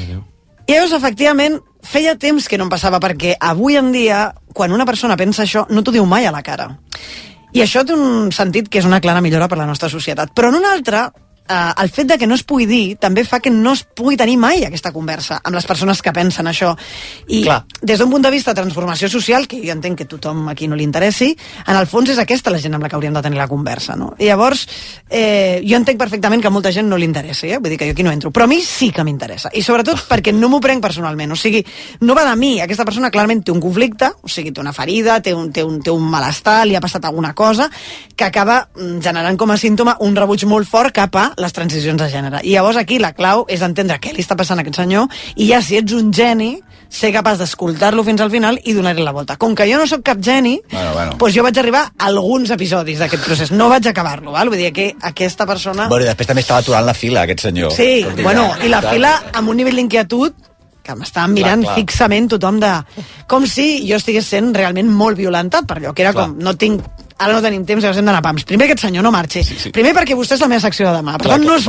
I llavors, efectivament, feia temps que no em passava, perquè avui en dia, quan una persona pensa això, no t'ho diu mai a la cara. I això té un sentit que és una clara millora per la nostra societat. Però en un altre, Uh, el fet de que no es pugui dir també fa que no es pugui tenir mai aquesta conversa amb les persones que pensen això. I Clar. Des d'un punt de vista de transformació social, que jo entenc que tothom aquí no li interessi, en el fons és aquesta la gent amb la que hauríem de tenir la conversa, no? I llavors, eh, jo entenc perfectament que a molta gent no li interessi, eh? Vull dir que jo aquí no entro, però a mi sí que m'interessa, i sobretot perquè no m'ho prenc personalment, o sigui, no va de mi, aquesta persona clarament té un conflicte, o sigui, té una ferida, té un, té un, té un malestar, li ha passat alguna cosa que acaba generant com a símptoma un rebuig molt fort cap a les transicions de gènere. I llavors aquí la clau és entendre què li està passant a aquest senyor i ja si ets un geni, ser capaç d'escoltar-lo fins al final i donar-li la volta. Com que jo no sóc cap geni, bueno, bueno. Doncs jo vaig arribar a alguns episodis d'aquest procés. No vaig acabar-lo, val? Vull dir que aquesta persona... Bueno, i després també estava aturant la fila, aquest senyor. Sí, bueno, i la fila amb un nivell d'inquietud que m'estaven mirant clar, clar. fixament tothom de... Com si jo estigués sent realment molt violentat per allò, que era clar. com, no tinc... Ara no tenim temps, llavors hem d'anar a pams. Primer aquest senyor no marxi. Sí, sí. Primer perquè vostè és la meva secció de demà. Per tant, no es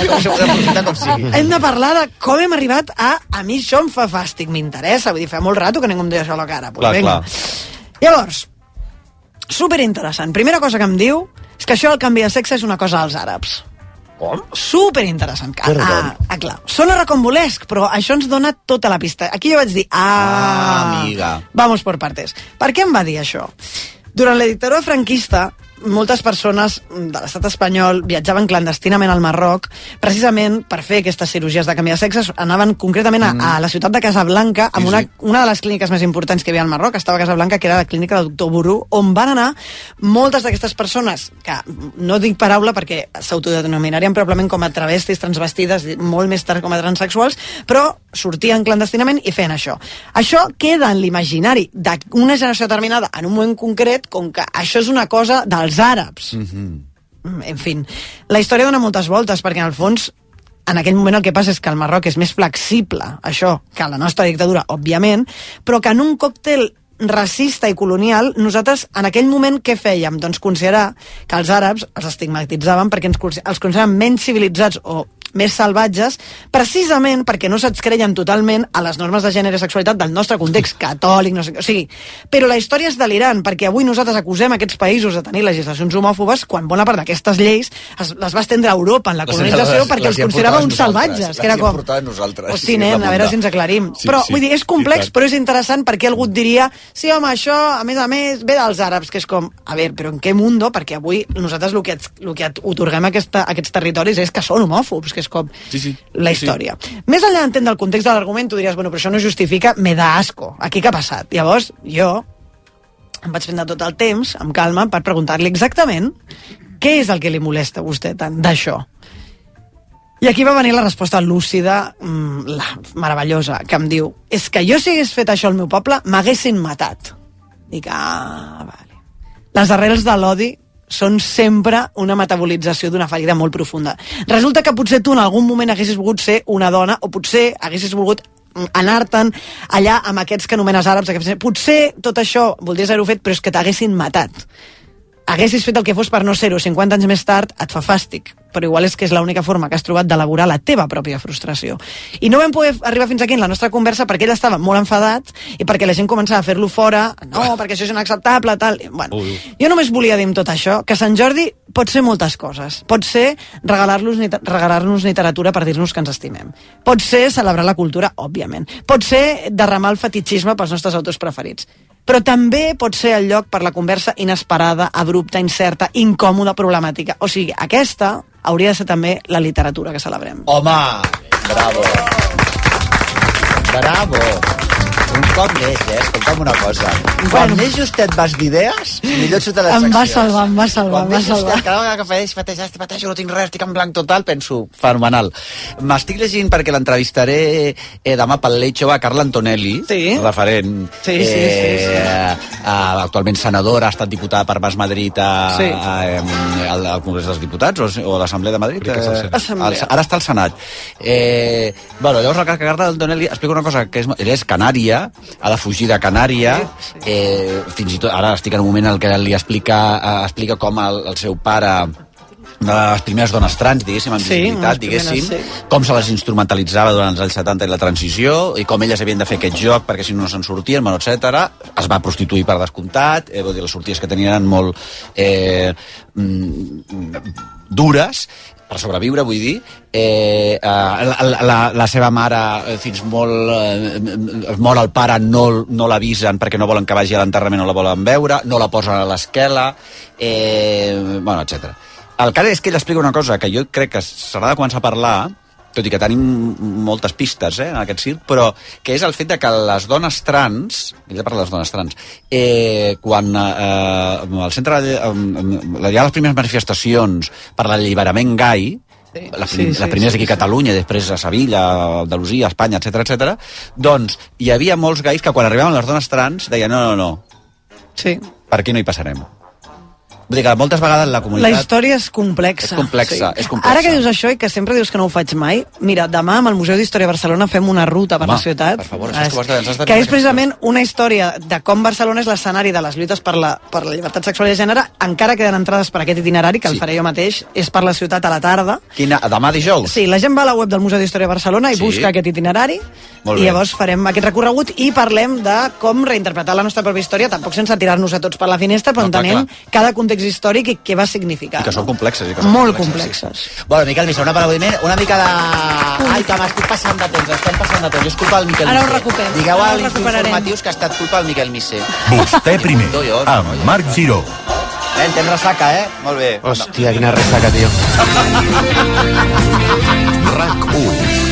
mogui. Hem de parlar de com hem arribat a... A mi això em fa fàstic, m'interessa. Vull dir, fa molt rato que ningú em deia això a la cara. Pues clar, venga. Clar. Llavors, superinteressant. Primera cosa que em diu és que això del canvi de sexe és una cosa als àrabs. Com? Superinteressant. Ah, ah, ah, clar. Sona recombolesc, però això ens dona tota la pista. Aquí jo vaig dir, ah, ah amiga. Vamos por partes. Per què em va dir això? Durant la dictadura franquista, moltes persones de l'estat espanyol viatjaven clandestinament al Marroc precisament per fer aquestes cirurgies de canvi de sexe. Anaven concretament a, a la ciutat de Casablanca, amb una, una de les clíniques més importants que hi havia al Marroc, estava a Casablanca, que era la clínica del doctor Bourou, on van anar moltes d'aquestes persones, que no dic paraula perquè s'autodenominarien probablement com a travestis, transvestides, molt més tard com a transexuals, però sortien clandestinament i feien això. Això queda en l'imaginari d'una generació determinada en un moment concret, com que això és una cosa dels àrabs. Mm-hmm. En fi, la història dona moltes voltes, perquè en el fons en aquell moment el que passa és que el Marroc és més flexible, això, que la nostra dictadura, òbviament, però que en un còctel racista i colonial, nosaltres en aquell moment què fèiem? Doncs considerar que els àrabs els estigmatitzaven perquè ens, els consideraven menys civilitzats o més salvatges, precisament perquè no s'adscreien totalment a les normes de gènere i sexualitat del nostre context catòlic, no sé què. O sigui, però la història és delirant, perquè avui nosaltres acusem aquests països de tenir legislacions homòfobes quan bona part d'aquestes lleis es, les va estendre a Europa en la colonització les, perquè les els considerava uns salvatges. Que era com... Hosti, nen, a veure si ens aclarim. Sí, però, sí, vull dir, és complex, però és interessant perquè algú et diria sí, home, això, a més a més, ve dels àrabs, que és com, a veure, però en què mundo? Perquè avui nosaltres el que, el que otorguem a, aquesta, a aquests territoris és que són homòfobs, que és com sí, sí, la història. Sí, sí. Més enllà d'entendre el context de l'argument, tu diries, bueno, però això no justifica, me da asco. Aquí què ha passat? Llavors, jo em vaig prendre tot el temps, amb calma, per preguntar-li exactament què és el que li molesta a vostè tant d'això. I aquí va venir la resposta lúcida, la meravellosa, que em diu, és que jo si hagués fet això al meu poble, m'haguessin matat. Dic, ah, vale. Les arrels de l'odi són sempre una metabolització d'una ferida molt profunda. Resulta que potser tu en algun moment haguessis volgut ser una dona, o potser haguessis volgut anar-te'n allà amb aquests que anomenes àrabs. Potser tot això voldries haver-ho fet, però és que t'haguessin matat. Haguessis fet el que fos per no ser-ho, cinquanta anys més tard et fa fàstic, però igual és que és l'única forma que has trobat d'elaborar la teva pròpia frustració. I no vam poder arribar fins aquí en la nostra conversa perquè ell estava molt enfadat i perquè la gent començava a fer-lo fora, no, perquè això és inacceptable, tal. Bueno, jo només volia dir amb tot això que Sant Jordi pot ser moltes coses. Pot ser regalar-nos regalar-nos literatura per dir-nos que ens estimem. Pot ser celebrar la cultura, òbviament. Pot ser derramar el fetichisme pels nostres autors preferits. Però també pot ser el lloc per la conversa inesperada, abrupta, incerta, incòmoda, problemàtica. O sigui, aquesta hauria de ser també la literatura que celebrem. Home, bravo. Bravo. Un cop més, eh? Escolta'm una cosa. Quan més justet vas d'idees, millor et surten les seccions. Em va salvar, em va salvar, em va salvar. Cada vegada que faig, pateix, pateix, no tinc res, estic en blanc total, penso, fenomenal. M'estic llegint perquè l'entrevistaré eh, demà pel Late Show a Carla Antonelli, sí. referent. Sí, sí, eh, sí, sí. Eh, actualment senadora, ha estat diputada per Mas Madrid a, sí. a, a, al, al Congrés dels Diputats o, o a l'Assemblea de Madrid. Eh, al, ara està al Senat. Eh, bueno, llavors la Carla Antonelli explica una cosa, que és, ella és canària, ha de fugir de Canària, sí, sí. Eh, fins i tot ara estic en un moment en què li explica, eh, explica com el, el seu pare, de les primeres dones trans, diguéssim, amb sí, visibilitat, diguéssim, sí. com se les instrumentalitzava durant els anys setanta i la transició, i com elles havien de fer aquest joc perquè si no se'n sortien, bueno, etcètera. Es va prostituir per descomptat, eh, vull dir, les sorties que tenien eren molt eh, mm, dures, per sobreviure, vull dir. Eh, la, la, la seva mare, fins molt... Eh, mor el pare, no, no l'avisen perquè no volen que vagi a l'enterrament, no la volen veure, no la posen a l'esquela, eh, bueno, etcètera. El cas és que ell explica una cosa que jo crec que s'haurà de començar a parlar, tot i que tenim moltes pistes eh, en aquest circ, però que és el fet de que les dones trans, ell parla de les dones trans, eh, quan eh, al centre eh, hi ha les primeres manifestacions per l'alliberament gai, sí, la, prim, sí, sí, la primera és aquí a Catalunya, després a Sevilla, a Andalusia, a Espanya, etcètera, etcètera, doncs hi havia molts gais que quan arribaven les dones trans deien no, no, no, sí. per aquí no hi passarem. Vull dir que moltes vegades la comunitat... La història és complexa. És complexa, sí. és complexa. Ara que dius això i que sempre dius que no ho faig mai, mira, demà amb el Museu d'Història de Barcelona fem una ruta per Home, la ciutat. Per favor, és que, has de, has de que és precisament una història de com Barcelona és l'escenari de les lluites per la, per la llibertat sexual i de gènere. Encara queden entrades per aquest itinerari, que el sí. faré jo mateix, és per la ciutat a la tarda. Quina, demà dijous? Sí, la gent va a la web del Museu d'Història de Barcelona i sí. busca aquest itinerari i llavors farem aquest recorregut i parlem de com reinterpretar la nostra pròpia història, tampoc sense tirar-nos a tots per la finestra, però no, entenent clar, clar. cada context històric i què va significar. I que són complexes. I que són Molt complexes. complexes. Sí. Bueno, Miquel Missa, un aplaudiment, una mica de... Ai, que m'estic passant de temps, estem passant de temps. És culpa del Miquel Missa. Ara ho recuperem. Digueu a l'informatius que ha estat culpa del Miquel Missa. Vostè primer, amb Marc Giró. Eh, tens ressaca, eh? Molt bé. Hòstia, quina ressaca, tio. RAC u.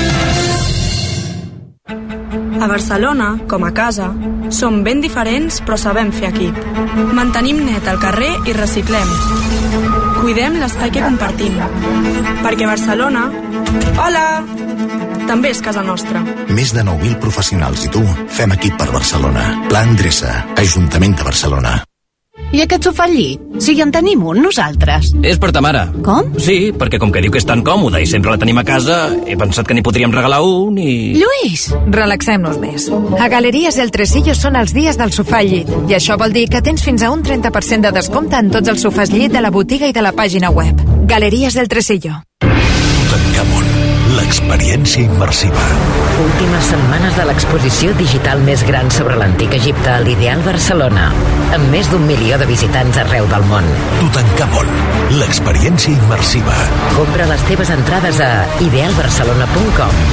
A Barcelona, com a casa, som ben diferents però sabem fer equip. Mantenim net el carrer i reciclem. Cuidem l'espai que compartim. Perquè Barcelona... Hola! També és casa nostra. Més de nou mil professionals i tu fem equip per Barcelona. Pla Endreça, Ajuntament de Barcelona. I aquest sofà al llit? Si en tenim un, nosaltres. És per ta mare. Com? Sí, perquè com que diu que és tan còmoda i sempre la tenim a casa, he pensat que n'hi podríem regalar un i... Lluís! Relaxem-nos més. A Galeries El Tresillo són els dies del sofà al llit. I això vol dir que tens fins a un trenta per cent de descompte en tots els sofàs llit de la botiga i de la pàgina web. Galeries El Tresillo. Tutankamon, l'experiència immersiva. Últimes setmanes de l'exposició digital més gran sobre l'antic Egipte a l'Ideal Barcelona, amb més d'un milió de visitants arreu del món. Tutankamon, l'experiència immersiva. Compra les teves entrades a ideal barcelona punt com.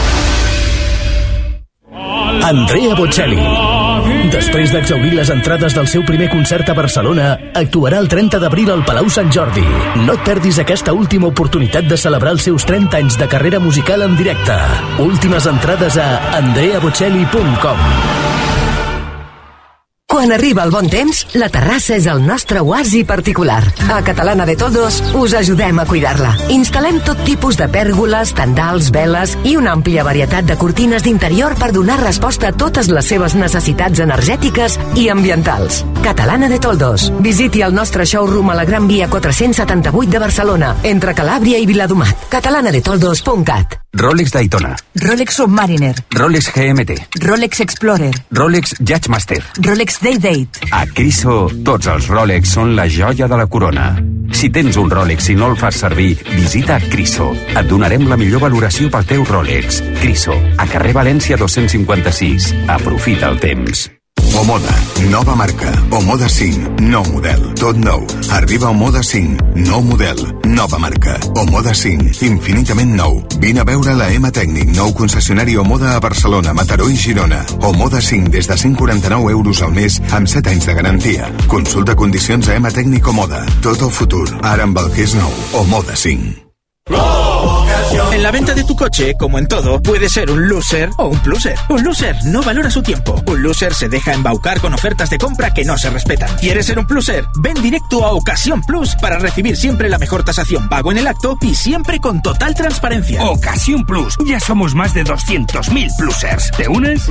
Andrea Bocelli. Després d'exhaurir les entrades del seu primer concert a Barcelona, actuarà el trenta d'abril al Palau Sant Jordi. No et perdis aquesta última oportunitat de celebrar els seus trenta anys de carrera musical en directe. Últimes entrades a andrea bocelli punt com. Quan arriba el bon temps, la terrassa és el nostre oasi particular. A Catalana de Toldos us ajudem a cuidar-la. Instal·lem tot tipus de pèrgoles, tendals, veles i una àmplia varietat de cortines d'interior per donar resposta a totes les seves necessitats energètiques i ambientals. Catalana de Toldos. Visiti el nostre showroom a la Gran Via quatre-cents setanta-vuit de Barcelona, entre Calàbria i Viladomat. catalana de toldos punt cat. Rolex Daytona, Rolex Submariner, Rolex G M T, Rolex Explorer, Rolex Judgemaster. Rolex Day-Date. A Criso, tots els Rolex són la joia de la corona. Si tens un Rolex i no el fas servir, visita Criso. Et donarem la millor valoració pel teu Rolex. Criso, a carrer València dos-cents cinquanta-sis. Aprofita el temps. Omoda, nova marca. Omoda cinc, nou model. Tot nou. Arriba Omoda cinc, nou model. Nova marca. Omoda cinc, infinitament nou. Vine a veure la EMA Tècnic, nou concessionari Omoda a Barcelona, Mataró i Girona. Omoda cinc des de cent quaranta-nou euros al mes amb set anys de garantia. Consulta condicions a EMA Tècnic Omoda. Tot el futur, ara amb el que és nou. Omoda cinc. En la venta de tu coche, como en todo, puede ser un loser o un pluser. Un loser no valora su tiempo. Un loser se deja embaucar con ofertas de compra que no se respetan. ¿Quieres ser un pluser? Ven directo a Ocasión Plus para recibir siempre la mejor tasación pago en el acto y siempre con total transparencia. Ocasión Plus. Ya somos más de doscientos mil plusers. ¿Te unes?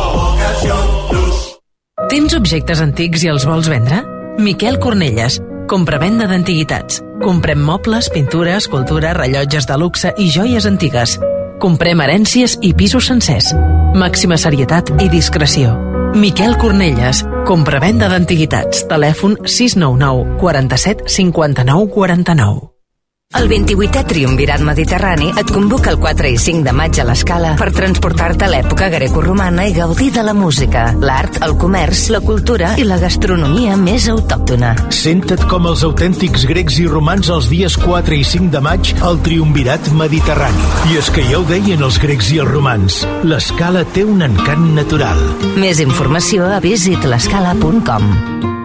Tens objectes antics i els vols vendre? Miquel Cornelles. Compravenda d'antiguitats. Comprem mobles, pintura, escultura, rellotges de luxe i joies antigues. Comprem herències i pisos sencers. Màxima serietat i discreció. Miquel Cornelles. Compravenda d'antiguitats. Telèfon sis nou nou, quaranta-set, cinquanta-nou, quaranta-nou. El vint-i-vuitè Triumvirat Mediterrani et convoca el quatre i cinc de maig a l'Escala per transportar-te a l'època grecoromana i gaudir de la música, l'art, el comerç, la cultura i la gastronomia més autòctona. Senta't com els autèntics grecs i romans els dies quatre i cinc de maig al Triumvirat Mediterrani. I és que ja ho deien els grecs i els romans, l'Escala té un encant natural. Més informació a visit l'escala punt com.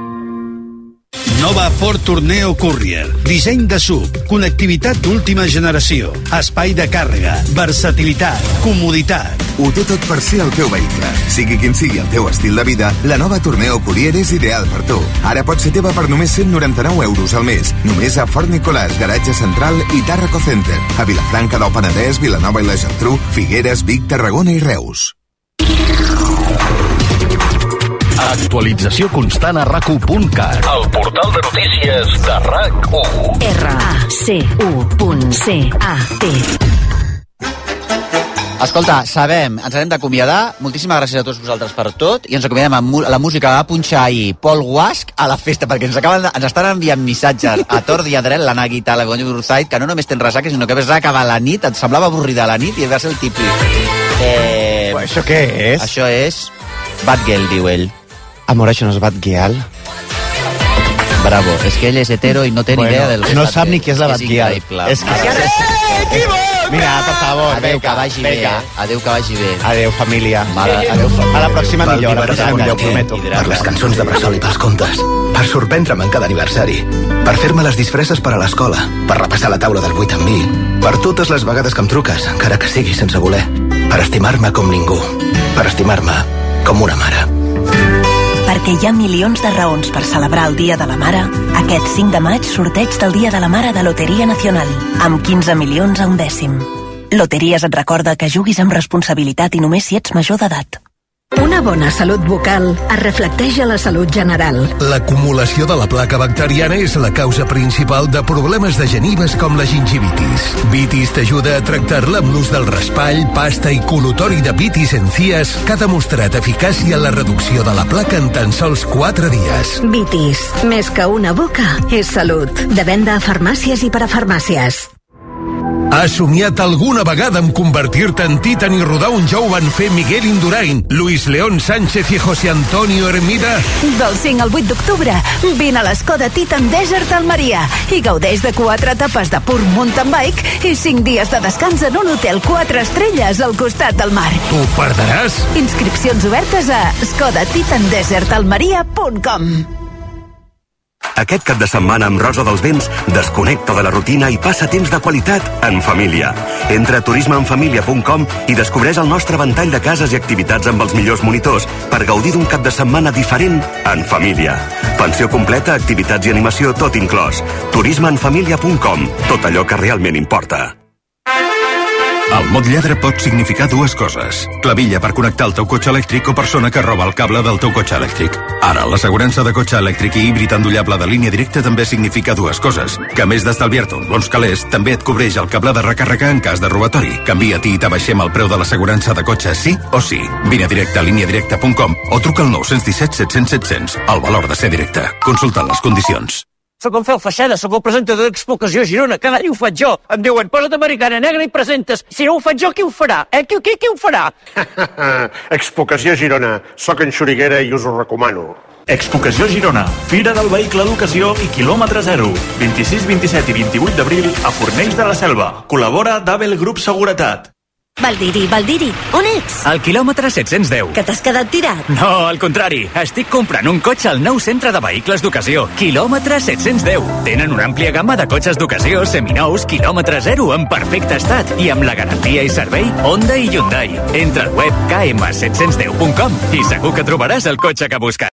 Nova Ford Tourneo Courier. Disseny de S U V, connectivitat d'última generació, espai de càrrega, versatilitat, comoditat. Ho té tot per ser el teu vehicle. Sigui quin sigui el teu estil de vida, la nova Tourneo Courier és ideal per tu. Ara pot ser teva per només cent noranta-nou euros al mes. Només a Fort Nicolàs, Garatge Central i Tàrraco Center. A Vilafranca del Penedès, Vilanova i la Geltrú, Figueres, Vic, Tarragona i Reus. Actualització constant a rac u punt cat. El portal de notícies de RAC u. R A C U punt C A T. Escolta, sabem, ens hem d'acomiadar. Moltíssimes gràcies a tots vosaltres per tot. I ens acomiadem amb la música que va punxar ahir Paul Guasch a la festa, perquè ens, acaben de, ens estan enviant missatges a Tor Diadrel, la Naguita, la Gonyo Burzait, que no només tens ressaca, sinó que vas acabar la nit, et semblava avorrida la nit i va ser el típic. Eh, Però això què és? Això és Bad Girl, diu ell. Amor, això no és Bad Girl? Bravo, és que ell és hetero i no té bueno, ni idea del que no és sap Bad ni què és la Bad Girl. És que... És... Mira, per favor, adeu, beca, que vagi bé. beca. Adeu, que vagi bé. Adeu, família. Mala, adeu, a la pròxima millor, a la pròxima millor, ho prometo. Per les cançons de bressol i pels contes, per sorprendre'm en cada aniversari, per fer-me les disfresses per a l'escola, per repassar la taula del vuit amb mi, per totes les vegades que em truques, encara que sigui sense voler, per estimar-me com ningú, per estimar-me com una mare. Perquè hi ha milions de raons per celebrar el Dia de la Mare, aquest cinc de maig sorteig del Dia de la Mare de Loteria Nacional, amb quinze milions a un dècim. Loteries et recorda que juguis amb responsabilitat i només si ets major d'edat. Una bona salut bucal es reflecteix a la salut general. L'acumulació de la placa bacteriana és la causa principal de problemes de genives com la gingivitis. Vitis t'ajuda a tractar-la amb l'ús del raspall, pasta i col·lutori de Vitis Encías, que ha demostrat eficàcia en la reducció de la placa en tan sols quatre dies. Vitis, més que una boca, és salut. De venda a farmàcies i parafarmàcies. Has somiat alguna vegada amb convertir-te en titan i rodar un jou van fer Miguel Indurain, Luis León Sánchez i José Antonio Hermida? Del cinc al vuit d'octubre, vine a l'Skoda Titan Desert Almeria i gaudeix de quatre etapes de pur mountain bike i cinc dies de descans en un hotel quatre estrelles al costat del mar. T'ho perdràs? Inscripcions obertes a skoda titan desert almeria punt com. Aquest cap de setmana amb Rosa dels Vents, desconnecta de la rutina i passa temps de qualitat en família. Entra a turisme en família punt com i descobreix el nostre ventall de cases i activitats amb els millors monitors per gaudir d'un cap de setmana diferent en família. Pensió completa, activitats i animació, tot inclòs. turisme en família punt com. Tot allò que realment importa. El mot lladre pot significar dues coses. Clavilla per connectar el teu cotxe elèctric o persona que roba el cable del teu cotxe elèctric. Ara, l'assegurança de cotxe elèctric i híbrid endollable de línia directa també significa dues coses. Que a més d'estalviar-te uns bons calés, també et cobreix el cable de recàrrega en cas de robatori. Canvia-t'hi i t'abaixem el preu de l'assegurança de cotxe sí o sí. Vine directe a línia directa punt com o truca al nou un set set cents set cents. El valor de ser directe. Consulta les condicions. Soc en Fel Feixeda, soc el presentador d'Expocació Girona. Cada any ho faig jo. Em diuen, posa't americana negra i presentes. Si no ho faig jo, qui ho farà? Eh? Qui, qui, qui ho farà? Expocació Girona. Soc en Xuriguera i us ho recomano. Expocació Girona, Fira del Vehicle d'Ocasió i Quilòmetre Zero. vint-i-sis, vint-i-set i vint-i-vuit d'abril a Fornells de la Selva. Col·labora Dabel Grup Seguretat. Valdiri, Valdiri, on ets? Al quilòmetre set-cents deu. Que t'has quedat tirat? No, al contrari. Estic comprant un cotxe al nou centre de vehicles d'ocasió. Quilòmetre set-cents deu. Tenen una àmplia gamma de cotxes d'ocasió, seminous, quilòmetre zero, en perfecte estat. I amb la garantia i servei Honda i Hyundai. Entra al web k m set cents deu punt com i segur que trobaràs el cotxe que busques.